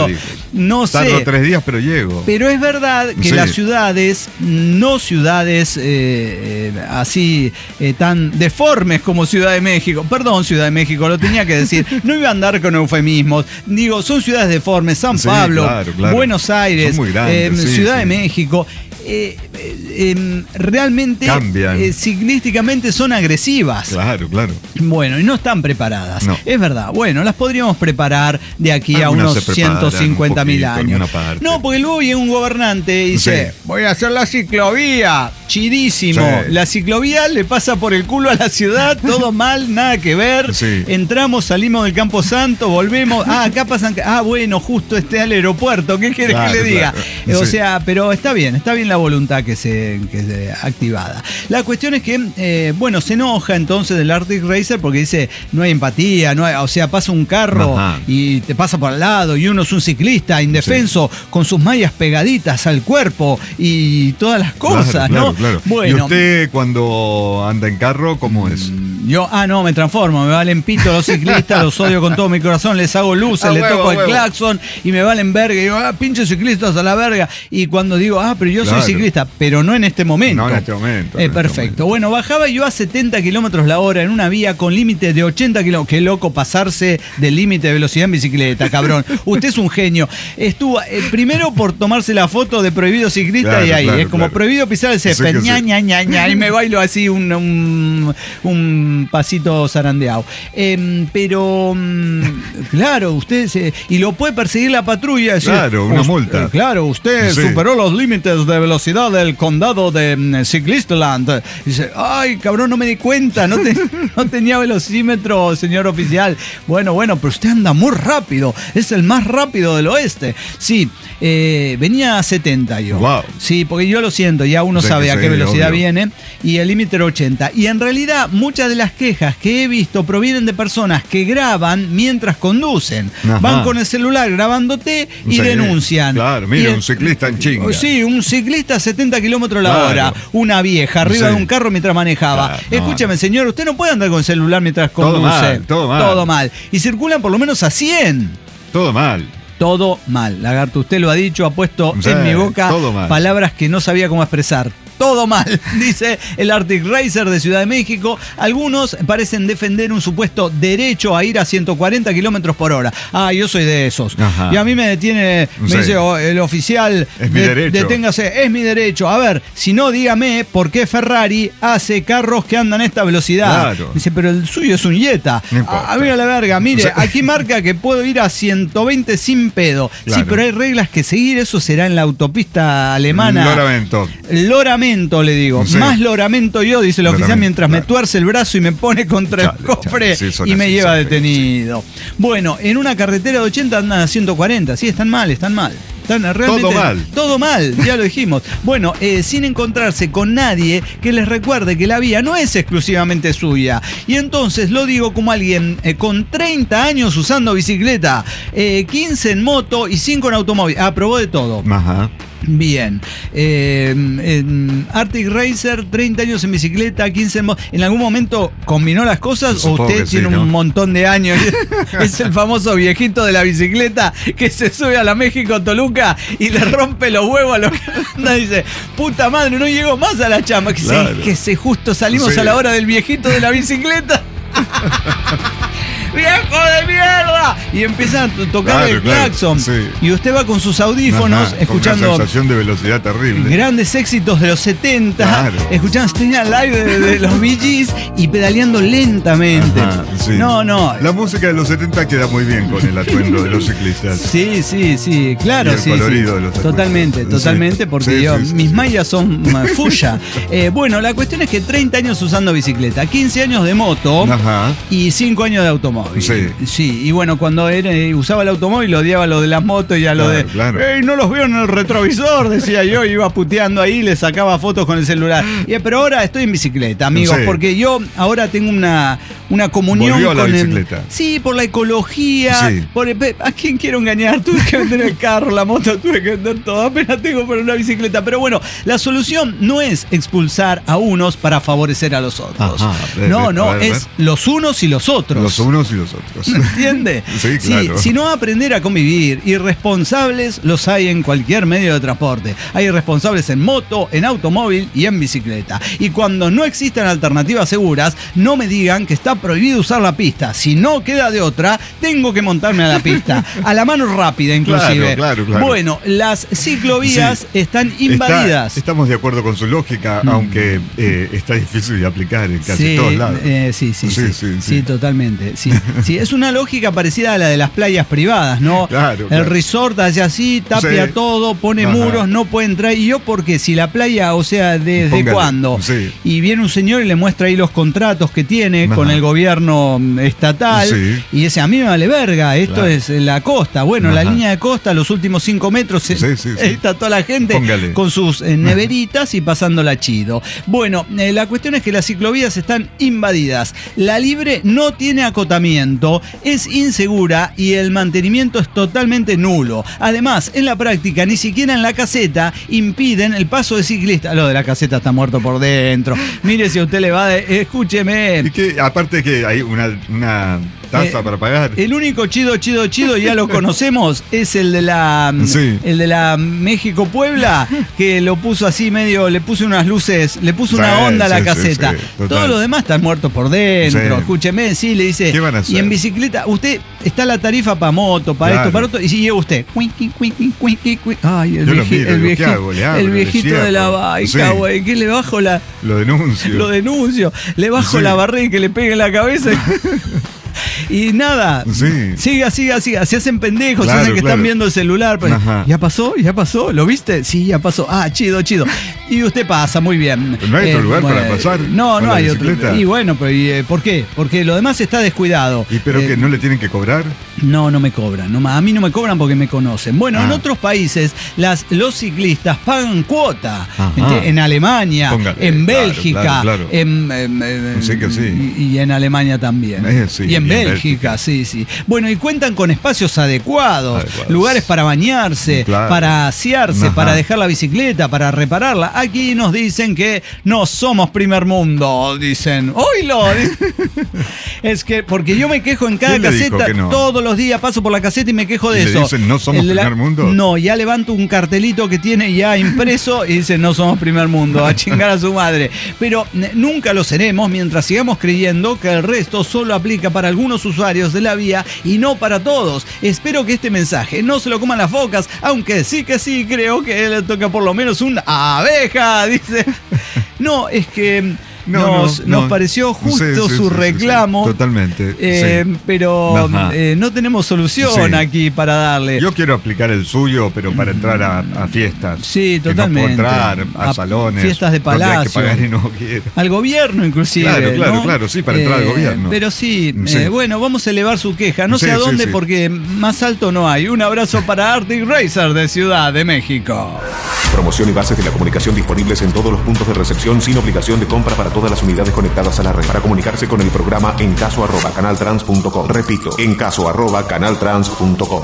no sé. Tardo tres días, pero llego. Pero es verdad que sí. las ciudades, no ciudades eh, eh, así eh, tan deformes como Ciudad de México, perdón Ciudad de México, lo tenía que decir, no iba a andar con eufemismos, digo, son ciudades deformes, San sí, Pablo, claro, claro. Buenos Aires, son muy grandes, eh, sí, Ciudad sí. de México. Eh, eh, eh, realmente eh, ciclísticamente son agresivas. Claro, claro. Bueno, y no están preparadas. No. Es verdad. Bueno, las podríamos preparar de aquí Algunas a unos ciento cincuenta mil años. No, porque luego viene un gobernante y dice, sí. voy a hacer la ciclovía. Chidísimo. Sí. La ciclovía le pasa por el culo a la ciudad, todo mal, nada que ver. Sí. Entramos, salimos del Campo Santo, volvemos. Ah, acá pasan. Ah, bueno, justo este al aeropuerto. ¿Qué quieres claro, que le diga? Claro. O sí. sea, pero está bien, está bien la voluntad que se, que se activada. La cuestión es que, eh, bueno, se enoja entonces del Arctic Racer porque dice, no hay empatía, no hay, o sea, pasa un carro Ajá. y te pasa por al lado y uno es un ciclista indefenso sí. con sus mallas pegaditas al cuerpo y todas las cosas, claro, ¿no? Claro, claro. Bueno, ¿y usted cuando anda en carro, cómo es? Yo, ah, no, me transformo, me valen pito los ciclistas, los odio con todo mi corazón, les hago luces, ah, les huevo, toco el huevo. claxon y me valen verga. Y digo, ah, pinches ciclistas a la verga. Y cuando digo, ah, pero yo claro. soy ciclista, pero no en este momento. No en este momento. Eh, en perfecto. Este momento. Bueno, bajaba yo a setenta kilómetros la hora en una vía con límite de ochenta kilómetros. Qué loco pasarse del límite de velocidad en bicicleta, cabrón. Usted es un genio. Estuvo, eh, primero por tomarse la foto de prohibido ciclista claro, y ahí, claro, es como claro. prohibido pisar el césped, sí ña, sí. ña, ña, ña, y me bailo así un, un, un pasito zarandeado. Eh, pero, claro, usted se, y lo puede perseguir la patrulla. Decir, claro, una multa. Eh, claro, usted sí. superó los límites de velocidad del condado de um, Ciclistland. Dice, ay, cabrón, no me di cuenta, no, te, no tenía velocímetro, señor oficial. Bueno, bueno, pero usted anda muy rápido, es el más rápido del oeste. Sí, eh, venía a setenta yo. Wow. Sí, porque yo lo siento, ya uno sí, sabe a qué velocidad obvio. viene, y el límite era ochenta. Y en realidad, muchas de las quejas que he visto provienen de personas que graban mientras conducen. Ajá. Van con el celular grabándote y sí, denuncian. Claro, mire, un ciclista en chinga. Sí, un ciclista a setenta kilómetros la claro. hora, una vieja arriba sí. de un carro mientras manejaba. Claro, Escúchame, no. señor, usted no puede andar con el celular mientras conduce. Todo mal, todo mal. Todo mal. Y circulan por lo menos a cien. Todo mal. Todo mal. Lagarto, usted lo ha dicho, ha puesto sí, en mi boca palabras que no sabía cómo expresar. Todo mal, dice el Arctic Racer de Ciudad de México. Algunos parecen defender un supuesto derecho a ir a ciento cuarenta kilómetros por hora. Ah, yo soy de esos. Ajá. Y a mí me detiene, me sí. dice oh, el oficial, es mi de, derecho. deténgase, es mi derecho. A ver, si no, dígame por qué Ferrari hace carros que andan a esta velocidad. Claro. Dice, pero el suyo es un Jetta. No a, a mí a la verga, mire, o sea, aquí marca que puedo ir a ciento veinte sin pedo. Claro. Sí, pero hay reglas que seguir, eso será en la autopista alemana. Loramento. Loramento. Le digo, sí. más loramento yo, dice el oficial mientras claro. me tuerce el brazo y me pone contra chale, el cofre sí, y me así, lleva detenido. Sí. Bueno, en una carretera de ochenta andan a ciento cuarenta, sí, están mal, están mal. Están realmente, todo mal. Todo mal, ya lo dijimos. Bueno, eh, sin encontrarse con nadie que les recuerde que la vía no es exclusivamente suya. Y entonces lo digo como alguien eh, con treinta años usando bicicleta, eh, quince en moto y cinco en automóvil. Ah, probó de todo. Ajá. Bien, eh, en Arctic Racer, treinta años en bicicleta, quince en moto. ¿En algún momento combinó las cosas o usted tiene sí, ¿no? un montón de años? Es el famoso viejito de la bicicleta que se sube a la México-Toluca y le rompe los huevos a los que andan y dice, puta madre, no llego más a la chama. Que, claro. se, que se justo salimos sí. a la hora del viejito de la bicicleta. ¡Viejo de mierda! Y empiezan a tocar claro, el claxon. Claro, sí. Y usted va con sus audífonos, ajá, escuchando. Con una sensación de velocidad terrible. Grandes éxitos de los setenta. Claro. Escuchando Staying Alive de, de los Bee Gees y pedaleando lentamente. Ajá, sí. No, no. La música de los setenta queda muy bien con el atuendo de los ciclistas. Sí, sí, sí. Claro, y el sí. colorido sí. de los Totalmente, atuendos. totalmente, porque sí, yo, sí, sí, mis sí. mallas son fuya. eh, bueno, la cuestión es que treinta años usando bicicleta, quince años de moto ajá. y cinco años de automóvil. Sí. sí, y bueno, cuando era, usaba el automóvil odiaba lo de las motos y a lo claro, de claro. ¡Ey, no los veo en el retrovisor! Decía yo, iba puteando ahí, le sacaba fotos con el celular. Y, pero ahora estoy en bicicleta, amigos, sí. porque yo ahora tengo una, una comunión Volvió a la con bicicleta. el. Sí, por la ecología. Sí. Por el, ¿a quién quiero engañar? Tuve que vender el carro, la moto, tuve que vender todo. Apenas tengo para una bicicleta. Pero bueno, la solución no es expulsar a unos para favorecer a los otros. Ajá, ver, no, no, ver, ver. es los unos y los otros. Los unos unos y los otros. ¿Entiende? Sí, claro. Sí, si no aprender a convivir, irresponsables los hay en cualquier medio de transporte. Hay irresponsables en moto, en automóvil y en bicicleta. Y cuando no existan alternativas seguras, no me digan que está prohibido usar la pista. Si no queda de otra, tengo que montarme a la pista. A la mano rápida, inclusive. Claro, claro, claro. Bueno, las ciclovías sí. están invadidas. Está, estamos de acuerdo con su lógica, mm. aunque eh, está difícil de aplicar en casi sí, todos lados. Eh, sí, sí, sí, sí, sí, sí, sí, totalmente. Sí. Sí, es una lógica parecida a la de las playas privadas, ¿no? Claro, El claro. resort hace así, tapia sí. todo, pone Ajá. muros, no puede entrar. ¿Y yo por qué? Si la playa, o sea, ¿desde Póngale. cuándo? Sí. Y viene un señor y le muestra ahí los contratos que tiene Ajá. con el gobierno estatal sí. y dice, a mí me vale verga, esto claro. es la costa. Bueno, Ajá. la línea de costa, los últimos cinco metros, sí, sí, sí. está toda la gente Póngale. con sus eh, neveritas y pasándola chido. Bueno, eh, la cuestión es que las ciclovías están invadidas. La libre no tiene acotamiento, es insegura y el mantenimiento es totalmente nulo. Además, en la práctica, ni siquiera en la caseta impiden el paso de ciclistas. Lo de la caseta está muerto por dentro. Mire, si a usted le va de... Escúcheme. Y que, aparte que hay una... una... tasa eh, para pagar. El único chido, chido, chido, ya lo conocemos, es el de la sí. el de la México Puebla, que lo puso así medio, le puso unas luces, le puso sí, una onda a la sí, caseta. Sí, sí, Todos los demás están muertos por dentro. Sí. Escúcheme, sí, le dice. ¿Qué van a hacer? Y en bicicleta, usted está la tarifa para moto, para claro. esto, para otro, y si llega usted. Ay, el, Yo vieji, miro, el, vieji, hago, abro, el viejito de la baica, güey, sí. que le bajo la. Lo denuncio. Lo denuncio. Le bajo sí. la barriga y que le pegue en la cabeza. Y nada, sí. siga, siga, siga. Se hacen pendejos, claro, se hacen que claro. están viendo el celular. Pero, ¿ya pasó? ¿Ya pasó? ¿Lo viste? Sí, ya pasó. Ah, chido, chido. Y usted pasa, muy bien. Pero no hay otro eh, lugar bueno, para pasar. No, no hay otro. Y bueno, pero ¿y, eh, ¿por qué? Porque lo demás está descuidado. ¿Y pero eh, que no le tienen que cobrar? No, no me cobran. No, a mí no me cobran porque me conocen. Bueno, ah. en otros países las, los ciclistas pagan cuota. En Alemania, Póngale, en Bélgica, claro, claro, claro. En, en, en, sí que sí. Y, y en Alemania también. Eh, sí, y en y Bélgica, Bélgica, sí, sí. Bueno, y cuentan con espacios adecuados, adecuados. lugares para bañarse, claro. para asearse, Ajá. para dejar la bicicleta, para repararla. Aquí nos dicen que no somos primer mundo, dicen. ¡Oilo! Es que, porque yo me quejo en cada caseta, no? todos los días paso por la caseta y me quejo de ¿Y eso. Le dicen, no somos la, primer mundo? No, ya levanto un cartelito que tiene ya impreso y dice, no somos primer mundo, a chingar a su madre. Pero eh, nunca lo seremos mientras sigamos creyendo que el resto solo aplica para algunos usuarios de la vía y no para todos. Espero que este mensaje no se lo coman las focas, aunque sí que sí creo que le toca por lo menos una abeja, dice. No, es que... No, nos, no, nos no. pareció justo sí, sí, su sí, reclamo. Sí, sí. Totalmente. Eh, sí. Pero eh, no tenemos solución sí. aquí para darle. Yo quiero aplicar el suyo, pero para entrar a, a fiestas. Sí, totalmente. Que no puedo entrar a, a salones. Fiestas de palacio. Hay que pagar y no quiero. Al gobierno, inclusive. Claro, claro, ¿no? claro. Sí, para eh, entrar al gobierno. Pero sí, sí. Eh, bueno, vamos a elevar su queja. No sí, sé a dónde, sí, sí. porque más alto no hay. Un abrazo para Arctic Racer de Ciudad de México. Promoción y bases de la comunicación disponibles en todos los puntos de recepción sin obligación de compra para todas las unidades conectadas a la red. Para comunicarse con el programa en caso arroba canaltrans punto com. Repito, en caso arroba canaltrans punto com.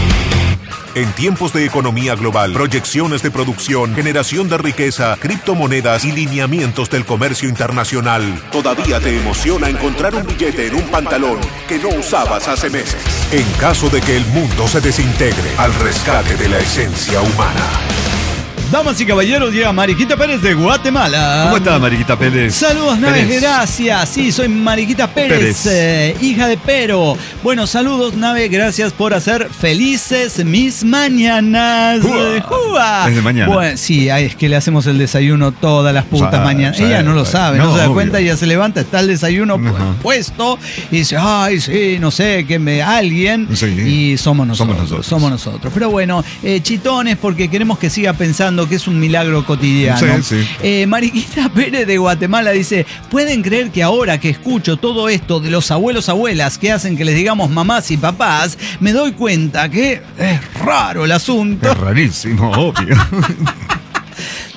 En tiempos de economía global, proyecciones de producción, generación de riqueza, criptomonedas y lineamientos del comercio internacional, ¿todavía te emociona encontrar un billete en un pantalón que no usabas hace meses? En caso de que el mundo se desintegre, al rescate de la esencia humana. Damas y caballeros, llega Mariquita Pérez de Guatemala. ¿Cómo está Mariquita Pérez? Saludos, Naves, Pérez. Gracias. Sí, soy Mariquita Pérez, Pérez. Eh, hija de Pero. Bueno, saludos, Nave, gracias por hacer felices mis mañanas. ¡Jua! Desde mañana. Bueno, sí, es que le hacemos el desayuno todas las putas o sea, mañanas. Ella sabe, no lo sabe, no, no se da obvio. cuenta, ella se levanta, está el desayuno uh-huh. puesto y dice, ay, sí, no sé, que me alguien. Sí. Y somos nosotros, somos nosotros. Somos nosotros. Pero bueno, eh, chitones, porque queremos que siga pensando que es un milagro cotidiano. Sí, sí. Eh, Mariquita Pérez de Guatemala dice, ¿pueden creer que ahora que escucho todo esto de los abuelos abuelas que hacen que les digamos mamás y papás, me doy cuenta que es raro el asunto? Es rarísimo, obvio.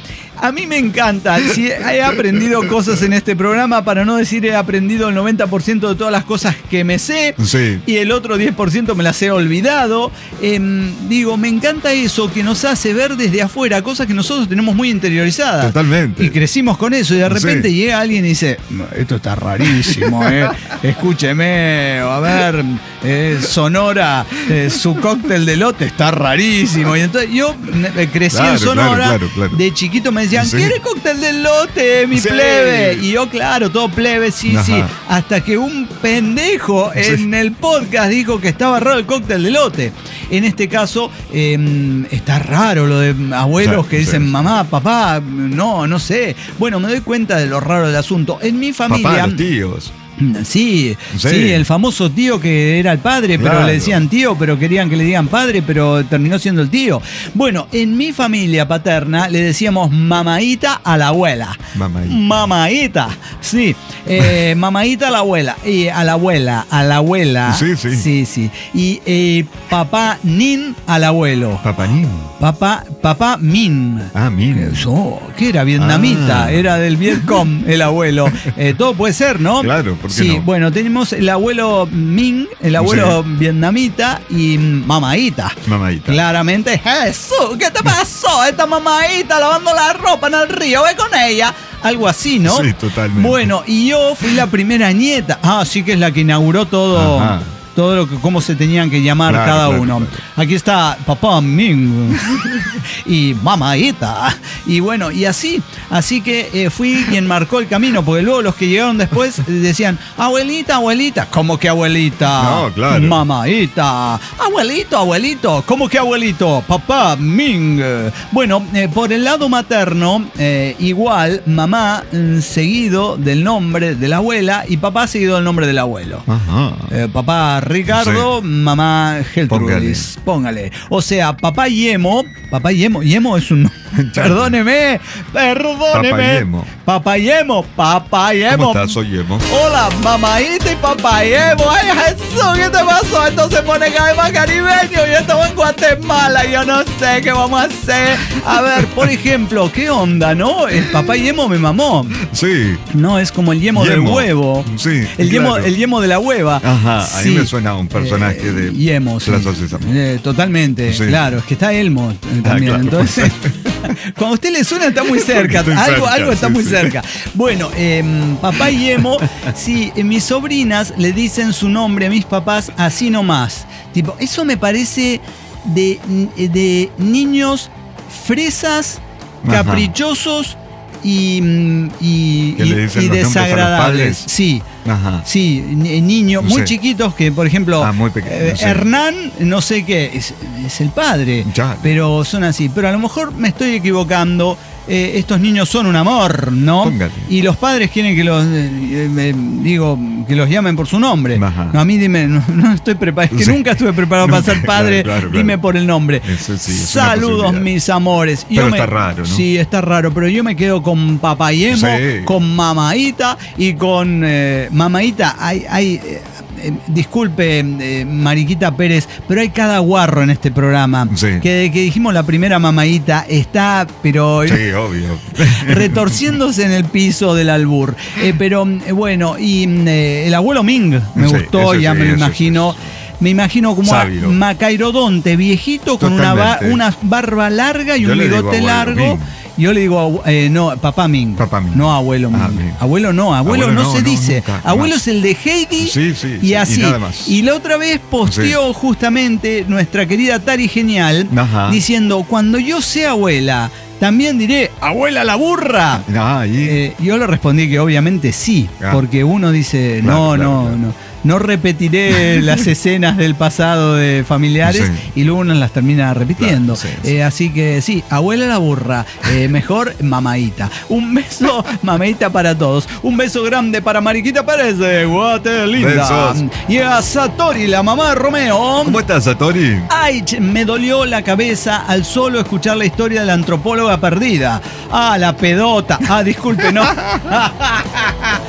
a mí me encanta. Si he aprendido cosas en este programa, para no decir he aprendido el noventa por ciento de todas las cosas que me sé, sí. y el otro diez por ciento me las he olvidado. Eh, digo, me encanta eso que nos hace ver desde afuera cosas que nosotros tenemos muy interiorizadas. Totalmente. Y crecimos con eso, y de repente sí. llega alguien y dice, esto está rarísimo, eh. Escúcheme, a ver, eh, Sonora, eh, su cóctel de elote está rarísimo. Y entonces yo eh, crecí claro, en Sonora, claro, claro, claro. de chiquito me decían, sí. ¿quieres cóctel de elote, mi sí. plebe? Y yo, claro, todo plebe, sí, Ajá. sí. Hasta que un pendejo sí. en el podcast dijo que estaba raro el cóctel de elote. En este caso, eh, está raro lo de abuelos sí, que dicen, sí. mamá, papá, no, no sé. Bueno, me doy cuenta de lo raro del asunto. En mi familia... Papá, los tíos. Sí, sí, sí, el famoso tío que era el padre, pero claro. le decían tío, pero querían que le digan padre, pero terminó siendo el tío. Bueno, en mi familia paterna le decíamos mamaíta a la abuela. Mamaíta. Mamaíta, sí. Eh, mamaíta a la abuela. Y a la abuela, a la abuela. Sí, sí. Sí, sí. Y eh, papá nin al abuelo. Papá nin. Papá, papá min. Ah, min. Oh, ¿qué era? Vietnamita. Ah. Era del Vietcom el abuelo. Eh, todo puede ser, ¿no? Claro. Sí, no? Bueno, tenemos el abuelo Ming, el abuelo sí. vietnamita y mamaíta. Mamaíta. Claramente, Jesús, ¿qué te pasó? Esta mamaíta lavando la ropa en el río, ve con ella. Algo así, ¿no? Sí, totalmente. Bueno, y yo fui la primera nieta. Ah, sí que es la que inauguró todo. Ajá. Todo lo que, cómo se tenían que llamar claro, cada claro, uno. Claro. Aquí está papá Ming y mamaíta. Y bueno, y así. Así que eh, fui quien marcó el camino, porque luego los que llegaron después decían, abuelita, abuelita. ¿Cómo que abuelita? No, claro. Mamaíta. Abuelito, abuelito. ¿Cómo que abuelito? Papá Ming. Bueno, eh, por el lado materno, eh, igual, mamá eh, seguido del nombre de la abuela y papá seguido del nombre del abuelo. Ajá. Eh, papá Ricardo, sí. mamá Geltrudis. Póngale. Póngale. O sea, papá Yemo. Papá Yemo. Yemo es un. Perdóneme. Perdóneme. Papá Yemo. Papá Yemo. Papá Yemo. ¿Cómo estás? Soy Yemo. Hola, mamaíta y papá Yemo. Ay, Jesús, ¿qué te pasó? Esto se pone cada vez más caribeño y estamos en Guatemala. Yo no sé qué vamos a hacer. A ver, por ejemplo, ¿qué onda, no? El papá Yemo me mamó. Sí. No, es como el yemo, yemo. del huevo. Sí. El, claro. yemo, el yemo de la hueva. Ajá, a sí. mí me suena a un personaje eh, de Yemo, sí. Plaza Sésamo. Eh, totalmente, sí. Claro, es que está Elmo eh, también. Ah, claro. Entonces, cuando a usted le suena, está muy cerca. Algo, cerca, algo está sí, muy sí. cerca. Bueno, eh, papá Yemo, sí, eh, mis sobrinas le dicen su nombre a mis papás así nomás. Tipo, eso me parece de, de niños fresas, caprichosos. Ajá. Y, y, y, y desagradables. Sí, Ajá. sí, niños muy sí. chiquitos que, por ejemplo, ah, muy pequeño, eh, sí. Hernán, no sé qué, es, es el padre, ya. Pero son así. Pero a lo mejor me estoy equivocando. Eh, estos niños son un amor, ¿no? Póngale. Y los padres quieren que los eh, eh, digo que los llamen por su nombre. Ajá. No, a mí dime, no, no estoy preparado, es que sí. nunca estuve preparado nunca, para ser padre. Claro, claro, dime claro. por el nombre. Eso sí, es Saludos, mis amores. Pero yo está me, raro, ¿no? Sí, está raro, pero yo me quedo con papá Yemo, sí. con mamaíta y con eh, mamaíta. Hay, hay eh, eh, disculpe, eh, Mariquita Pérez, pero hay cada guarro en este programa. Sí. Que de que dijimos la primera mamaíta está, pero sí, obvio. retorciéndose en el piso del albur. Eh, pero eh, bueno, y eh, el abuelo Ming me sí, gustó, ya sí, me lo imagino. Sí, sí. Me imagino como Sabio. a Macairodonte, viejito, con una, ba una barba larga y Yo un bigote largo. Ming. Yo le digo, eh, no, papá Ming. Papá Ming. No abuelo Ming. Ah, abuelo no, abuelo, abuelo no, no se no, dice. Nunca, abuelo es el de Heidi sí, sí, y así. Y, nada más. Y la otra vez posteó sí. justamente nuestra querida Tari Genial Ajá. diciendo, cuando yo sea abuela, también diré, abuela la burra. Ah, y... eh, yo le respondí que obviamente sí, ah. porque uno dice, claro, no, claro, no, claro. no. No repetiré las escenas del pasado de familiares sí. y luego uno las termina repitiendo. Claro, sí, sí. Eh, así que sí, abuela la burra, eh, mejor mamaíta. Un beso, mamaíta para todos. Un beso grande para Mariquita Pérez de Guatelinda. Besos. Y a Satori, la mamá de Romeo. ¿Cómo estás, Satori? Ay, me dolió la cabeza al solo escuchar la historia de la antropóloga perdida. Ah, la pedota. Ah, disculpe, no.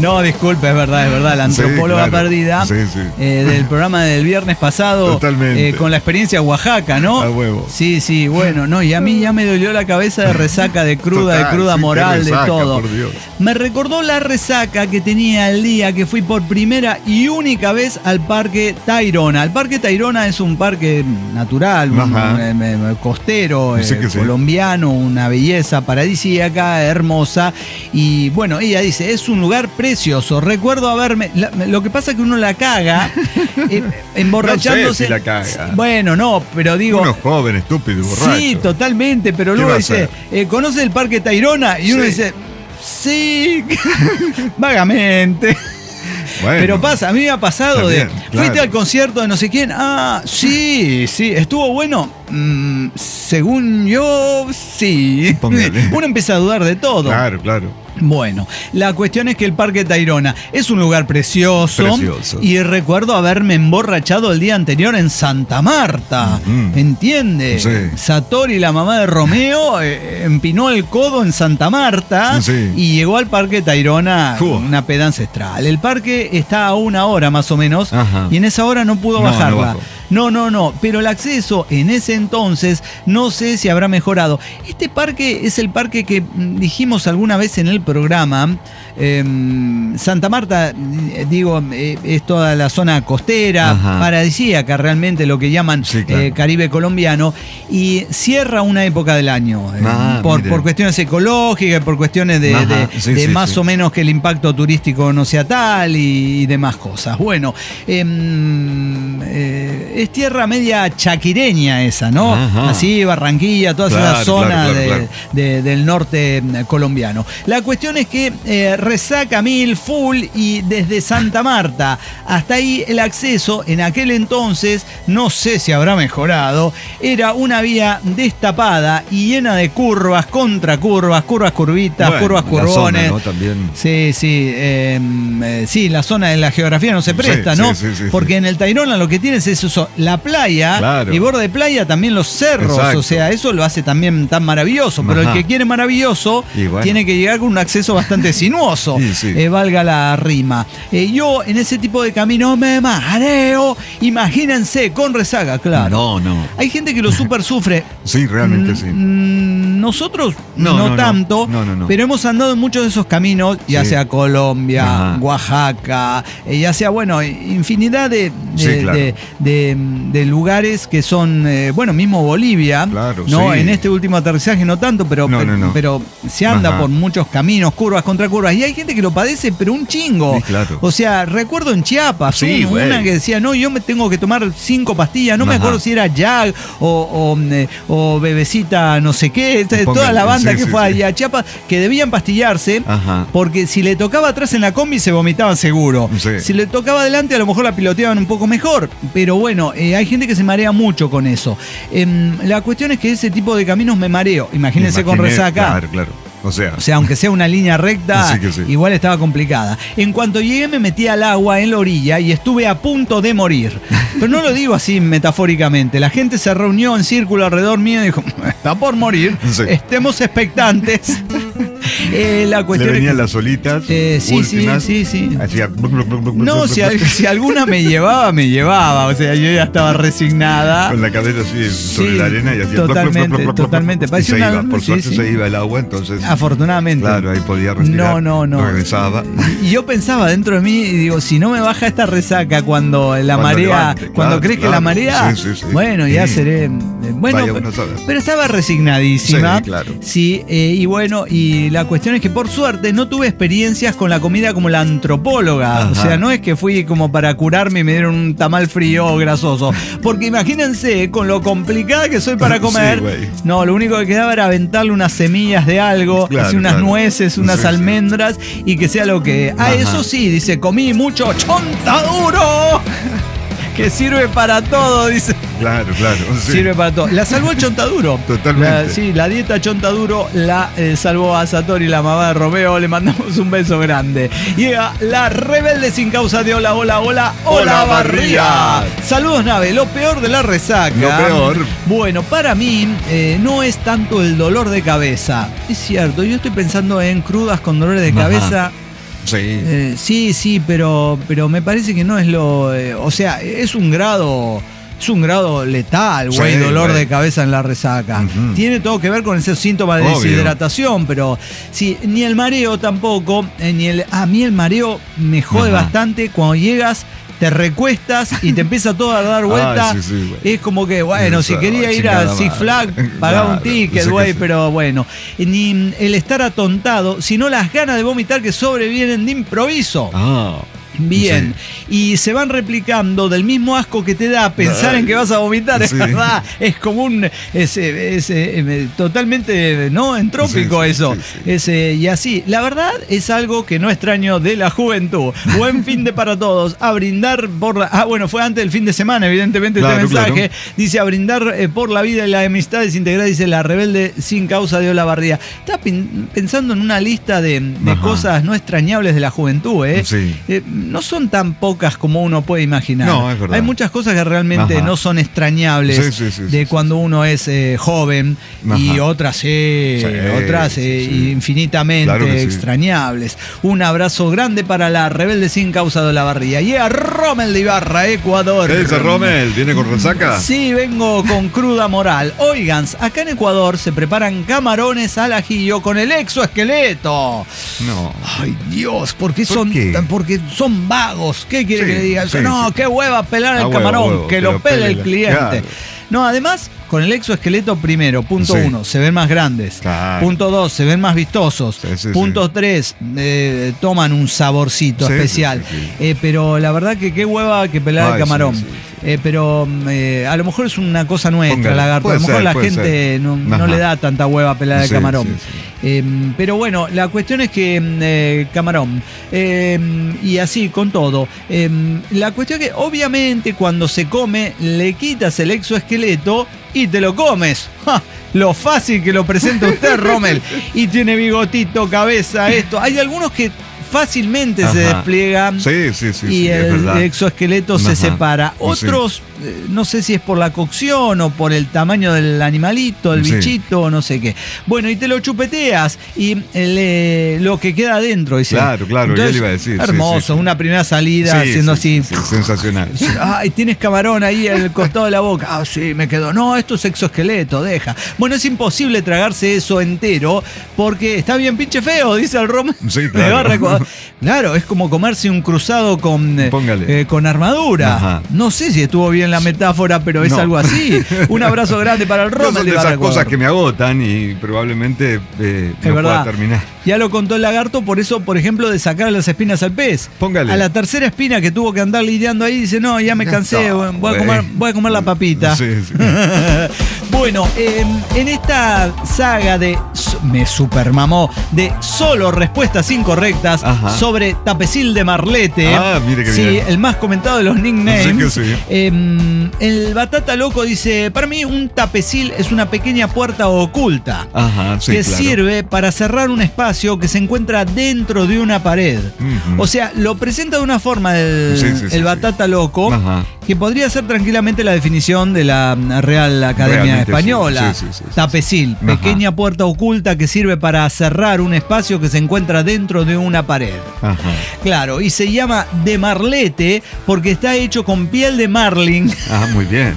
No, disculpe, es verdad, es verdad. La antropóloga sí, claro. perdida sí, sí. Eh, del programa del viernes pasado. Totalmente. Eh, con la experiencia Oaxaca, ¿no? A huevo. Sí, sí, bueno, no, y a mí ya me dolió la cabeza de resaca, de cruda, Total, de cruda sí, moral, resaca, de todo. Me recordó la resaca que tenía el día que fui por primera y única vez al Parque Tayrona. El Parque Tayrona es un parque natural, un, un, costero, sí eh, colombiano, sí. una belleza paradisíaca, hermosa. Y bueno, ella dice, es un lugar precioso. Recuerdo haberme... La, lo que pasa es que uno la caga eh, emborrachándose. No sé si la caga. Bueno, no, pero digo... Uno joven, estúpido, borracho. Sí, totalmente, pero luego dice, eh, ¿conoce el Parque Tayrona? Y uno sí. dice, sí, vagamente. Bueno, pero pasa, a mí me ha pasado también, de, claro. fuiste al concierto de no sé quién, ah, sí, sí, estuvo bueno, mm, según yo, sí. Póngale. Uno empieza a dudar de todo. Claro, claro. Bueno, la cuestión es que el Parque Tayrona es un lugar precioso, precioso. Y recuerdo haberme emborrachado el día anterior en Santa Marta, mm-hmm. ¿entiende? Sí. Satori, la mamá de Romeo, eh, empinó el codo en Santa Marta sí. y llegó al Parque Tayrona, uh. una peda ancestral. El parque está a una hora más o menos, Ajá. y en esa hora no pudo no, bajarla. No, no, no, no, pero el acceso en ese entonces no sé si habrá mejorado. Este parque es el parque que dijimos alguna vez en el programa. Eh, Santa Marta, digo, eh, es toda la zona costera, Ajá. paradisíaca realmente, lo que llaman sí, claro. eh, Caribe colombiano, y cierra una época del año, eh, ah, por, por cuestiones ecológicas, por cuestiones de, de, sí, de sí, más sí. o menos que el impacto turístico no sea tal y, y demás cosas. Bueno, eh, eh, es tierra media chaquireña esa, ¿no? Ajá. Así, Barranquilla, toda claro, esa zona claro, claro, de, claro. De, del norte colombiano. La cuestión es que eh, resaca mil, full, y desde Santa Marta hasta ahí el acceso en aquel entonces, no sé si habrá mejorado, era una vía destapada y llena de curvas, contracurvas, curvas curvitas, bueno, curvas curvones. Zona, ¿no? También. Sí, sí, eh, eh, sí, la zona de la geografía no se presta, sí, ¿no? Sí, sí, sí, porque sí. en el Tayrona lo que tienes es eso, la playa claro. y borde de playa también los cerros, Exacto. o sea, eso lo hace también tan maravilloso, pero Ajá. el que quiere maravilloso bueno. tiene que llegar con un acceso bastante sinuoso, sí, sí. Eh, valga la rima. Eh, yo en ese tipo de camino me mareo, imagínense, con resaca, claro. No, no. Hay gente que lo super sufre. Sí, realmente sí. Nosotros no, no, no tanto, no, no, no. pero hemos andado en muchos de esos caminos, ya sí. sea Colombia, Ajá. Oaxaca, eh, ya sea, bueno, infinidad de, de, sí, claro. de, de, de lugares que son, eh, bueno, mismo Bolivia, claro, ¿no? Sí. En este último aterrizaje no tanto, pero, no, pero, no, no. pero se anda Ajá. por muchos caminos, curvas contra curvas, y hay gente que lo padece, pero un chingo. Sí, claro. O sea, recuerdo en Chiapas, sí, una, una que decía, no, yo me tengo que tomar cinco pastillas, no Ajá. me acuerdo si era Jag o, o, o Bebecita no sé qué, toda la banda sí, que sí, fue sí. allá a Chiapas, que debían pastillarse, Ajá. porque si le tocaba atrás en la combi se vomitaban seguro. Sí. Si le tocaba adelante a lo mejor la piloteaban un poco mejor, pero bueno, eh, hay gente que se marea mucho con eso. Eh, la cuestión es que ese tipo de caminos me mareo, imagínense Imaginé, con resaca. Claro, claro. O sea. o sea, aunque sea una línea recta, sí sí. igual estaba complicada. En cuanto llegué me metí al agua en la orilla y estuve a punto de morir. Pero no lo digo así metafóricamente. La gente se reunió en círculo alrededor mío y dijo, está por morir, sí. estemos expectantes. Eh, la cuestión Le venían es que, las olitas. Eh, sí, últimas, sí, sí, sí. Hacía... No, si, si alguna me llevaba, me llevaba. O sea, yo ya estaba resignada. Con la cabeza así sobre sí, la arena y hacía... Totalmente, totalmente. Y se una... iba. Por sí, suerte sí. se iba el agua, entonces... Afortunadamente. Claro, ahí podía respirar. No, no, no. Regresaba. Y yo pensaba dentro de mí, y digo, si no me baja esta resaca cuando la cuando marea... Levante, cuando claro, crees claro. que la marea... Sí, sí, sí. Bueno, ya sí. seré... Bueno, pero, pero estaba resignadísima. Sí, claro. Sí, eh, y bueno, y la cuestión es que por suerte no tuve experiencias con la comida como la antropóloga. Ajá. O sea, no es que fui como para curarme y me dieron un tamal frío o grasoso. Porque imagínense con lo complicada que soy para comer. Sí, no, lo único que quedaba era aventarle unas semillas de algo, claro, así unas claro. nueces, unas sí, almendras sí. y que sea lo que... Ah, Ajá. eso sí, dice, comí mucho chontaduro. Que sirve para todo, dice. Claro, claro. Sí. Sirve para todo. La salvó el chontaduro. Totalmente. La, sí, la dieta chontaduro la eh, salvó a Satori, la mamá de Romeo. Le mandamos un beso grande. Llega la rebelde sin causa de hola, hola, hola, hola, hola Barría. Barría. Saludos, Nave. Lo peor de la resaca. Lo peor. Bueno, para mí eh, no es tanto el dolor de cabeza. Es cierto, yo estoy pensando en crudas con dolores de Ajá. cabeza. Sí. Eh, sí, sí, pero, pero me parece que no es lo... Eh, o sea, es un grado... Es un grado letal, güey, sí, dolor güey. de cabeza en la resaca. Uh-huh. Tiene todo que ver con esos síntomas de Obvio. deshidratación, pero sí, ni el mareo tampoco, eh, ni el... A mí el mareo me jode uh-huh. bastante cuando llegas... te recuestas y te empieza todo a dar vuelta. Ah, sí, sí, es como que, bueno, Eso, si quería ir a Six Flags, pagaba claro, un ticket, güey, pero bueno. Ni el estar atontado, sino las ganas de vomitar que sobrevienen de improviso. Ah. Bien, sí. Y se van replicando del mismo asco que te da pensar Ay, en que vas a vomitar, sí. es verdad, es como un, es, es, es, es totalmente, ¿no? Entrópico sí, sí, eso, sí, sí. Es, eh, y así, la verdad es algo que no extraño de la juventud. Buen fin de para todos, a brindar por la, ah bueno, fue antes del fin de semana, evidentemente claro, este mensaje, claro. Dice a brindar eh, por la vida y la amistad desintegrada, dice la rebelde sin causa de Olavarría. Estaba pensando en una lista de, de cosas no extrañables de la juventud, ¿eh? Sí. eh No son tan pocas como uno puede imaginar. No, es verdad. Hay muchas cosas que realmente Ajá. no son extrañables sí, sí, sí, de sí, cuando sí. uno es eh, joven Ajá. y otras, eh, sí, otras eh, sí, sí. infinitamente claro sí. extrañables. Un abrazo grande para la rebelde sin causa de Olavarría. Y a Rommel de Ibarra, Ecuador. ¿Qué dice Rommel? ¿Viene con resaca? Sí, vengo con cruda moral. Oigan, acá en Ecuador se preparan camarones al ajillo con el exoesqueleto. No. Ay, Dios, ¿por qué ¿Por son qué? tan, porque son vagos? ¿Qué quiere sí, que le diga? Sí, no, sí. qué hueva pelar el ah, camarón, huevo, huevo, que, que lo pele el cliente. Claro. No, además, con el exoesqueleto primero, punto sí. uno, se ven más grandes. Claro. Punto dos, se ven más vistosos. Sí, sí, punto sí. tres, eh, toman un saborcito sí, especial. Sí, sí, sí. Eh, pero la verdad que qué hueva que pelar Ay, el camarón. Sí, sí, sí. Eh, pero eh, a lo mejor es una cosa nuestra, Póngale. Lagarto. A lo mejor ser, la gente no, no le da tanta hueva a pelar sí, el camarón. Sí, sí. Eh, pero bueno, la cuestión es que eh, camarón eh, y así con todo. Eh, la cuestión es que obviamente cuando se come le quitas el exoesqueleto y te lo comes. ¡Ja! Lo fácil que lo presenta usted, Rommel. Y tiene bigotito, cabeza, esto. Hay algunos que fácilmente Ajá. se despliegan sí, sí, sí, y sí, el exoesqueleto Ajá. se separa. Otros, sí. eh, no sé si es por la cocción o por el tamaño del animalito, el sí. bichito, no sé qué. Bueno, y te lo chupeteas y el, eh, lo que queda adentro. Dice. Claro, claro, Entonces, ya le iba a decir. Hermoso, sí, sí, sí. una primera salida sí, haciendo sí, así. Sí, sensacional. Ay, tienes camarón ahí al costado de la boca. Ah, sí, me quedó. No, esto es exoesqueleto, deja. Bueno, es imposible tragarse eso entero porque está bien pinche feo, dice el Rommel. Sí, claro. Claro, es como comerse un cruzado con, eh, con armadura. Ajá. No sé si estuvo bien la metáfora, pero es no. algo así. Un abrazo grande para el Rommel. Son de esas cosas que me agotan y probablemente eh, no pueda terminar. Ya lo contó el lagarto, por eso, por ejemplo, de sacar las espinas al pez. Póngale. A la tercera espina que tuvo que andar lidiando ahí, dice, no, ya me cansé, no, voy, a comer, voy a comer la papita. Sí, sí. Bueno, eh, en esta saga de, me supermamó, de solo respuestas incorrectas Ajá. sobre Tapecil de Marlete. Ah, mire que sí, bien. el más comentado de los nicknames. Sí que sí. Eh, el Batata Loco dice, para mí un tapecil es una pequeña puerta oculta Ajá, sí, que claro. sirve para cerrar un espacio que se encuentra dentro de una pared. Uh-huh. O sea, lo presenta de una forma el, sí, sí, sí, el Batata sí. Loco, Ajá. que podría ser tranquilamente la definición de la Real Academia Realmente Española. Sí, sí, sí, sí, Tapecil, sí. pequeña puerta oculta que sirve para cerrar un espacio que se encuentra dentro de una pared. Ajá. Claro, y se llama de marlete porque está hecho con piel de marlin. Ah, muy bien.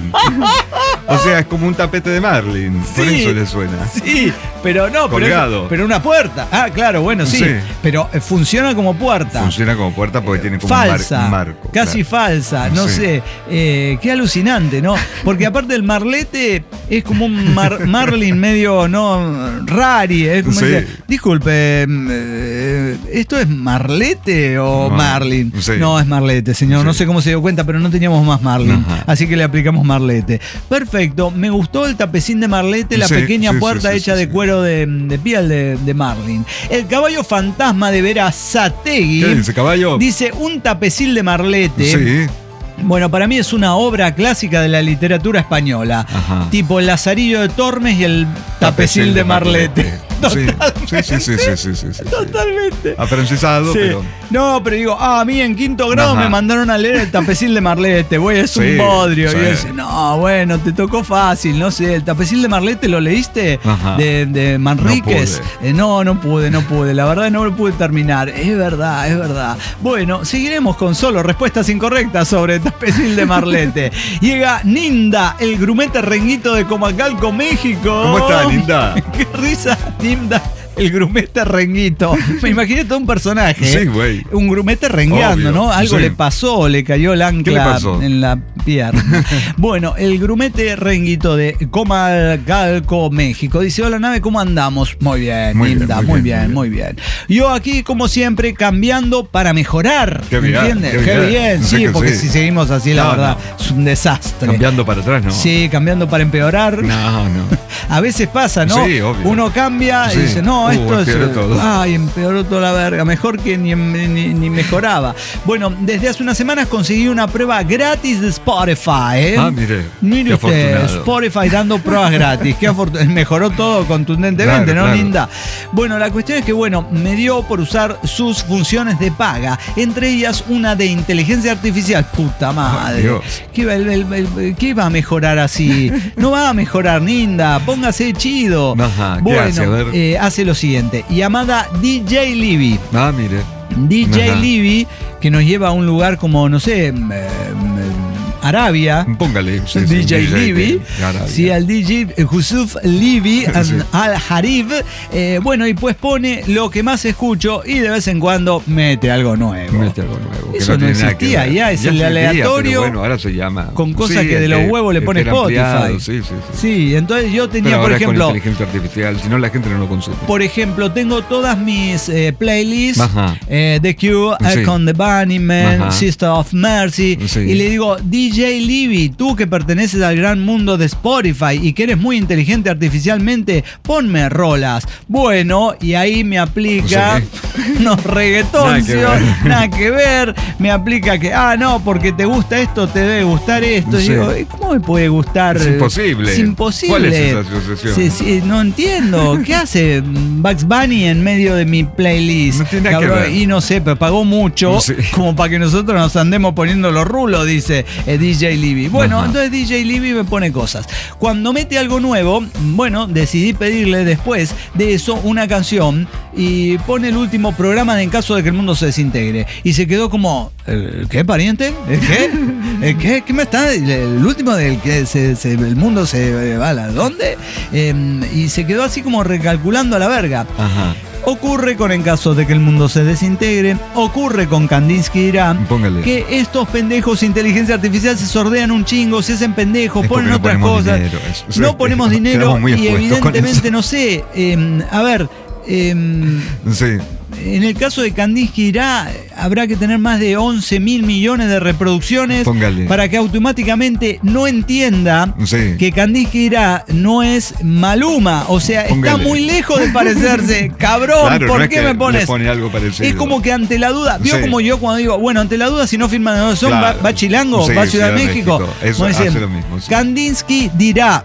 O sea, es como un tapete de marlin, sí, por eso le suena. Sí, pero no, Colgado. Pero, pero una puerta. Ah, claro, bueno, sí, sí. Pero funciona como puerta. Funciona como puerta porque tiene como falsa, un mar marco. Casi claro. falsa, no sí. sé. Eh, qué alucinante, ¿no? Porque aparte del marlete es como un mar, marlin medio, ¿no? Rari. Es como sí. dice, disculpe, eh, ¿esto es marlete o no, marlin? Sí. No, es marlete, señor. Sí. No sé cómo se dio cuenta, pero no teníamos más marlin. Ajá. Así que le aplicamos marlete. Perfecto. Me gustó el tapecín de marlete, la sí, pequeña sí, puerta sí, sí, hecha sí, de cuero de, de piel de, de marlin. El caballo fantasma de Verazategui. ¿Qué dice, caballo? Dice un tapecil de marlete. Sí. Bueno, para mí es una obra clásica de la literatura española. Ajá. Tipo El Lazarillo de Tormes y el Tapecil, tapecil de, de Marlete. Marlete. Totalmente. Sí, sí, sí, sí, sí, sí, sí. Totalmente. Afrancesado, sí. pero... No, pero digo, ah, a mí en quinto grado Ajá. me mandaron a leer el Tapecil de Marlete, güey, es sí, un bodrio. Sí. Y yo decía, no, bueno, te tocó fácil, no sé, el Tapecil de Marlete, ¿lo leíste? Ajá. De, de Manríquez. No, eh, no, no pude, no pude, la verdad no lo pude terminar. Es verdad, es verdad. Bueno, seguiremos con solo respuestas incorrectas sobre el Tapecil de Marlete. Llega Ninda, el grumete renguito de Comacalco, México. ¿Cómo está, Ninda? Qué risa, Ninda. El grumete renguito. Me imaginé todo un personaje. Sí, güey. Un grumete rengueando, ¿no? Algo sí. le pasó, le cayó el ancla en la pierna. Bueno, el grumete renguito de Comacalco, México. Dice, hola nave, ¿cómo andamos? Muy bien, muy Linda, bien, muy, muy, bien, bien, muy bien. Yo aquí, como siempre, cambiando para mejorar. Qué bien, ¿entiendes? Qué bien, qué bien. No sí, sé porque sí. si seguimos así, la no, verdad, no. es un desastre. Cambiando para atrás, ¿no? Sí, cambiando para empeorar. No, no. A veces pasa, ¿no? Sí, obvio. Uno cambia sí. y dice, no, Uh, esto es... Todo. Ay, empeoró toda la verga. Mejor que ni, ni, ni mejoraba. Bueno, desde hace unas semanas conseguí una prueba gratis de Spotify. ¿eh? Ah, mire. Mire usted, afortunado. Spotify dando pruebas gratis. Qué afortun- Mejoró todo contundentemente, claro, ¿no, claro. Linda? Bueno, la cuestión es que, bueno, me dio por usar sus funciones de paga. Entre ellas, una de inteligencia artificial. Puta madre. Oh, ¿Qué, va, el, el, el, ¿Qué va a mejorar así? No va a mejorar, Linda. Póngase chido. Ajá, ¿qué bueno, hace? A ver. Eh, hace lo siguiente. Llamada D J Libby. Ah, mire. D J Ajá. Libby, que nos lleva a un lugar como, no sé, eh, Arabia. Póngale. Sí, D J sí, Libby. Sí, al D J Yusuf Libby sí. Al-Harib. Eh, bueno, y pues pone lo que más escucho y de vez en cuando mete algo nuevo. Mete algo nuevo. Eso no, no existía ya, es ya el aleatorio. Bueno, ahora se llama. Con cosas sí, que de los este, le pone este Spotify. Sí, sí, sí. Sí, entonces yo tenía, pero por ahora ejemplo. Con inteligencia artificial, si no la gente no lo consume. Por ejemplo, tengo todas mis eh, playlists: eh, The Cure, sí. Con the Bunnymen, Ajá. Sister of Mercy. Sí. Y le digo, D J Libby, tú que perteneces al gran mundo de Spotify y que eres muy inteligente artificialmente, ponme rolas. Bueno, y ahí me aplica sí. unos reggaetoncios, nada, nada que ver. Me aplica que, ah, no, porque te gusta esto, te debe gustar esto. Sí. Y digo, ¿cómo me puede gustar? Es imposible. Es imposible. ¿Cuál es esa asociación? Sí, sí, no entiendo. ¿Qué hace Bugs Bunny en medio de mi playlist? No tiene nada que ver. Y no sé, pero pagó mucho sí. como para que nosotros nos andemos poniendo los rulos, dice eh, D J Libby. Bueno, Ajá. entonces D J Libby me pone cosas. Cuando mete algo nuevo, bueno, decidí pedirle después de eso una canción y pone el último programa de En caso de que el mundo se desintegre. Y se quedó como, ¿qué, pariente? ¿El qué? ¿El qué? ¿Qué me está? El último del que se, se, el mundo se va a la ¿dónde? Eh, y se quedó así como recalculando a la verga. Ajá. Ocurre con En caso de que el mundo se desintegre, ocurre con Kandinsky Irán, Póngale. que estos pendejos de inteligencia artificial se sordean un chingo, se hacen pendejos, es ponen no otras cosas. Dinero, es, no ponemos dinero y evidentemente, no sé, eh, a ver, eh, sí. en el caso de Kandinsky Irá, habrá que tener más de once mil millones de reproducciones Póngale. para que automáticamente no entienda sí. que Kandinsky Irá no es Maluma. O sea, Póngale. está muy lejos de parecerse. Cabrón, claro, ¿por no qué es me pones? Le pone algo parecido. Es como que ante la duda, vio sí. como yo cuando digo, bueno, ante la duda, si no firman de son, claro. va, va Chilango, sí, va a Ciudad, Ciudad de México. México. Eso hace dicen, lo mismo. Sí. Kandinsky dirá,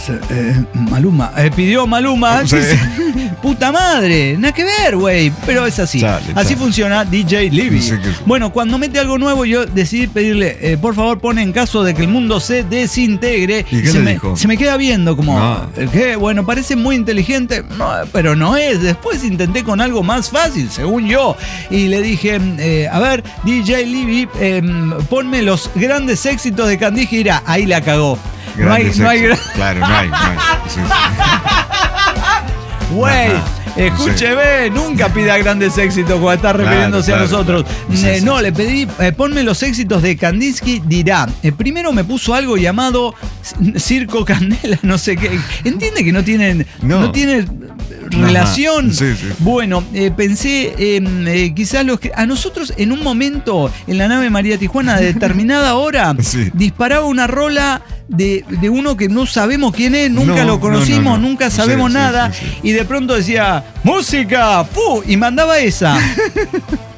eh, Maluma, eh, pidió Maluma, sí. dice, puta madre, nada que ver, güey, pero es así. Chale, así chale. funciona D J Libby. Sí, sí. Bueno, cuando mete algo nuevo, yo decidí pedirle, eh, por favor, pone En caso de que el mundo se desintegre. ¿Y qué se, le me, dijo? se me queda viendo como, no. ¿qué? Bueno, parece muy inteligente, no, pero no es. Después intenté con algo más fácil, según yo. Y le dije, eh, a ver, D J Libby, eh, ponme los grandes éxitos de Kandinsky Irá. Ahí la cagó. No hay, no hay, claro, no hay. No hay. Sí, sí. Güey. Escúcheme, sí. nunca pida grandes éxitos cuando está refiriéndose claro, claro, a nosotros. Claro. Sí, eh, no, sí, le pedí, eh, ponme los éxitos de Kandinsky Dirá. Eh, primero me puso algo llamado Circo Candela, no sé qué. Entiende que no tienen, no, no tienen relación. Sí, sí. Bueno, eh, pensé, eh, eh, quizás los que. A nosotros, en un momento, en la nave María Tijuana, a determinada hora, sí. disparaba una rola. De, de uno que no sabemos quién es, nunca no, lo conocimos, no, no, no. nunca sabemos sí, nada, sí, sí, sí. y de pronto decía, ¡música! ¡Fu! Y mandaba esa.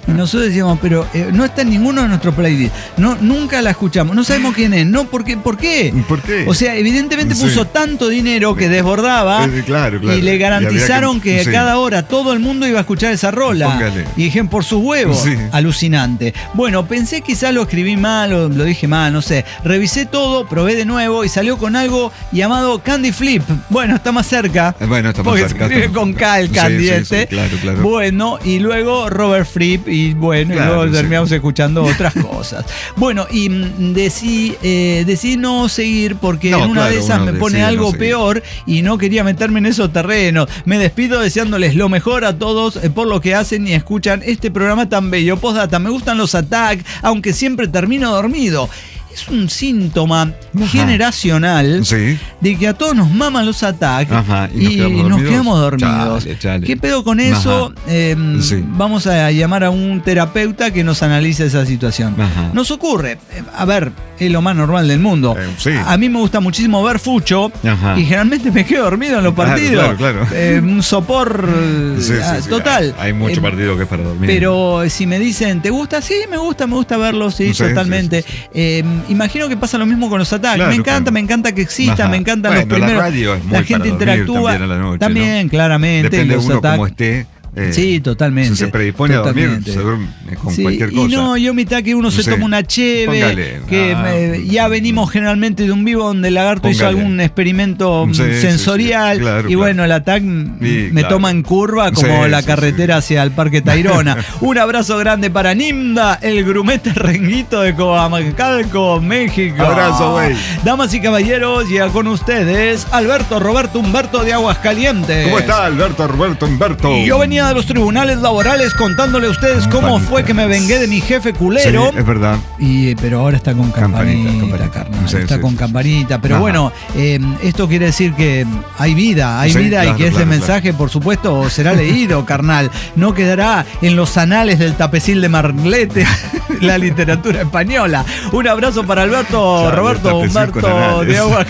Y nosotros decíamos, pero eh, no está en ninguno de nuestros playlists. No, nunca la escuchamos. No sabemos quién es. No, ¿por qué? ¿Por qué? ¿Por qué? O sea, evidentemente sí. puso tanto dinero que desbordaba. Sí, claro, claro. Y le garantizaron y que, que sí. cada hora todo el mundo iba a escuchar esa rola. Póngale. Y dijeron, por sus huevos. Sí. Alucinante. Bueno, pensé quizá lo escribí mal o lo dije mal, no sé. Revisé todo, probé de nuevo y salió con algo llamado Candy Flip. Bueno, está más cerca. Bueno, está más porque cerca. Se escribe con K el Candy sí, sí, este. Sí, claro, claro. Bueno, y luego Robert Fripp y bueno, claro, y luego sí. terminamos escuchando otras cosas. Bueno, y decí, eh, decidí no seguir porque no, en una claro, de esas me pone algo no peor y no quería meterme en esos terrenos. Me despido deseándoles lo mejor a todos eh, por lo que hacen y escuchan este programa tan bello. Postdata, me gustan los Attack, aunque siempre termino dormido. Es un síntoma Ajá. generacional sí. de que a todos nos maman los Attack Ajá, y, nos, y quedamos nos quedamos dormidos. Chale, chale. ¿Qué pedo con eso? Eh, sí. Vamos a llamar a un terapeuta que nos analice esa situación. Ajá. Nos ocurre, a ver, es lo más normal del mundo. Eh, sí. A mí me gusta muchísimo ver fucho Ajá. y generalmente me quedo dormido en los partidos. Claro, claro, claro. Eh, un sopor sí, sí, sí, total. Hay, hay mucho eh, partido que es para dormir. Pero si me dicen, ¿te gusta? Sí, me gusta, me gusta verlo, sí, sí totalmente. Sí, sí, sí. Eh, imagino que pasa lo mismo con los Attack. Claro, me encanta, claro. me encanta que existan, Ajá. me encantan bueno, los primeros. La, radio es muy la gente interactúa. También, a la noche, también ¿no? claramente. Depende de uno Attack. Cómo esté. Eh, sí, totalmente. Si se predispone totalmente. a dormir, se duerme con sí, cualquier cosa. Y no, yo mitad que uno se sí. toma una cheve, Póngale. que ah, me, ya venimos generalmente de un vivo donde Lagarto Póngale. hizo algún experimento sí, sensorial sí, sí. Claro, y claro. bueno, el Attack sí, me claro. toma en curva como sí, la carretera sí, sí. hacia el Parque Tayrona. Un abrazo grande para Nimda, el grumete renguito de Coamacalco, México. Abrazo, güey. Damas y caballeros, llega con ustedes Alberto Roberto Humberto de Aguascalientes. ¿Cómo está Alberto Roberto Humberto? Y yo venía de los tribunales laborales contándole a ustedes cómo Campanitas. fue que me vengué de mi jefe culero. Sí, es verdad. Y, pero ahora está con campanita, campanita, campanita. Carnal, sí, está sí, con sí. campanita. Pero Ajá. bueno, eh, esto quiere decir que hay vida, hay sí, vida claro, y que ese claro, mensaje, claro. por supuesto, será leído, carnal. No quedará en los anales del tapecil de Marlete, la literatura española. Un abrazo para Alberto, claro, Roberto Humberto de Agua.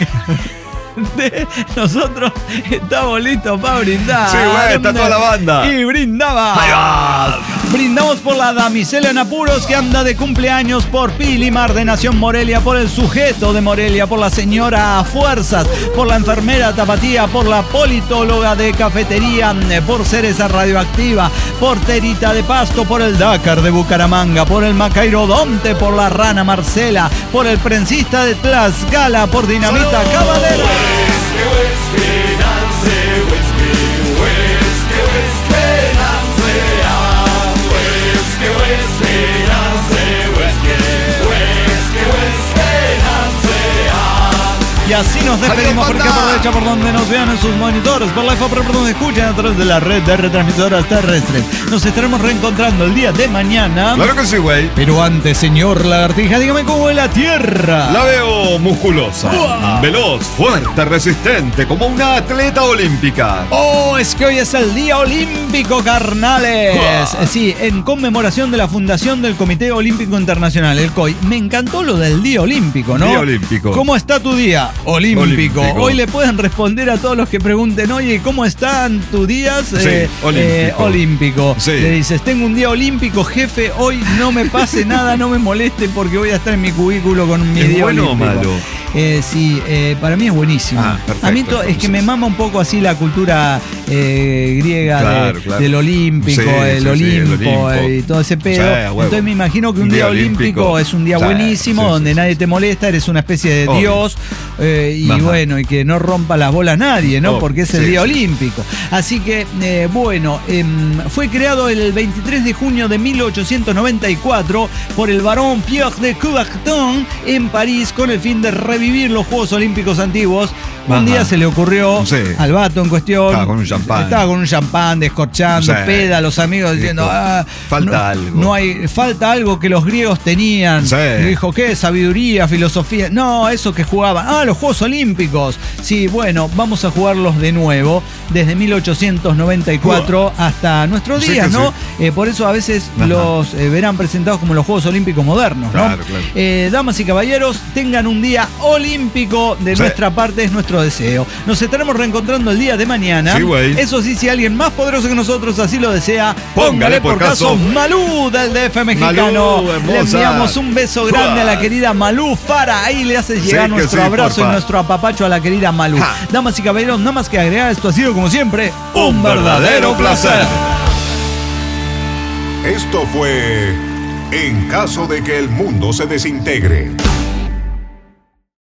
De nosotros estamos listos para brindar. Sí, güey, está toda la banda. Y brindaba. Brindamos por la damisela en apuros que anda de cumpleaños, por Pilimar de Nación Morelia, por el sujeto de Morelia, por la señora Fuerzas, por la enfermera Tapatía, por la politóloga de Cafetería, por Cereza Radioactiva, por Terita de Pasto, por el Dakar de Bucaramanga, por el Macairodonte, por la Rana Marcela, por el prensista de Tlaxcala, por Dinamita Caballero. Y así nos despedimos porque aprovecha por donde nos vean en sus monitores, por la F A P, por donde escuchan a través de la red de retransmisoras terrestres. Nos estaremos reencontrando el día de mañana. Claro que sí, güey. Pero antes, señor Lagartija, dígame cómo es la Tierra. La veo musculosa, wow. veloz, fuerte, resistente, como una atleta olímpica. Oh, es que hoy es el Día Olímpico, carnales. Wow. Sí, en conmemoración de la fundación del Comité Olímpico Internacional, el C O I. Me encantó lo del Día Olímpico, ¿no? Día Olímpico. ¿Cómo está tu día? Olímpico. Olímpico. Hoy le pueden responder a todos los que pregunten, oye, ¿cómo están tus días? Sí, eh, olímpico. Eh, olímpico. Sí. Le dices, tengo un día olímpico, jefe, hoy no me pase nada, no me moleste porque voy a estar en mi cubículo con mi ¿Es día bueno olímpico. o malo? Eh, sí, eh, para mí es buenísimo. Ah, perfecto, a mí to- es que me mama un poco así la cultura eh, griega claro, de, claro. del olímpico, sí, el, sí, Olimpo, sí, el Olimpo y todo ese pedo. O sea, Entonces me imagino que un, un día, día olímpico, olímpico es un día o sea, buenísimo, sí, donde sí, nadie sí. te molesta, eres una especie de Obvio. Dios eh, y Ajá. bueno, y que no rompa las bolas nadie, ¿no? Obvio. Porque es el sí, día sí. olímpico. Así que, eh, bueno, eh, fue creado el veintitrés de junio de mil ochocientos noventa y cuatro por el barón Pierre de Coubertin en París con el fin de revivir los Juegos Olímpicos antiguos. Un Ajá. día se le ocurrió sí. al vato en cuestión. Estaba con un champán. Estaba con un champán, descorchando, sí. peda, los amigos diciendo, dijo, ah, falta no, algo. No hay, falta algo que los griegos tenían. Sí. Y dijo, ¿qué? Sabiduría, filosofía. No, eso que jugaban. Ah, los Juegos Olímpicos. Sí, bueno, vamos a jugarlos de nuevo desde mil ochocientos noventa y cuatro uh, hasta nuestros días, sí, ¿no? Sí. Eh, por eso a veces Ajá. los eh, verán presentados como los Juegos Olímpicos modernos, ¿no? Claro, claro. Eh, damas y caballeros, tengan un día olímpico de sí. nuestra parte, es nuestro deseo. Nos estaremos reencontrando el día de mañana. Sí, güey. Eso sí, si alguien más poderoso que nosotros así lo desea, póngale, póngale por, por caso Malú del D F mexicano. Malú, le enviamos un beso grande a la querida Malú Fara. Ahí le haces llegar sí, nuestro sí, abrazo porfa. y nuestro apapacho a la querida Malú. Ja. Damas y caballeros, nada más que agregar, esto ha sido como siempre un, un verdadero placer. Esto fue En caso de que el mundo se desintegre.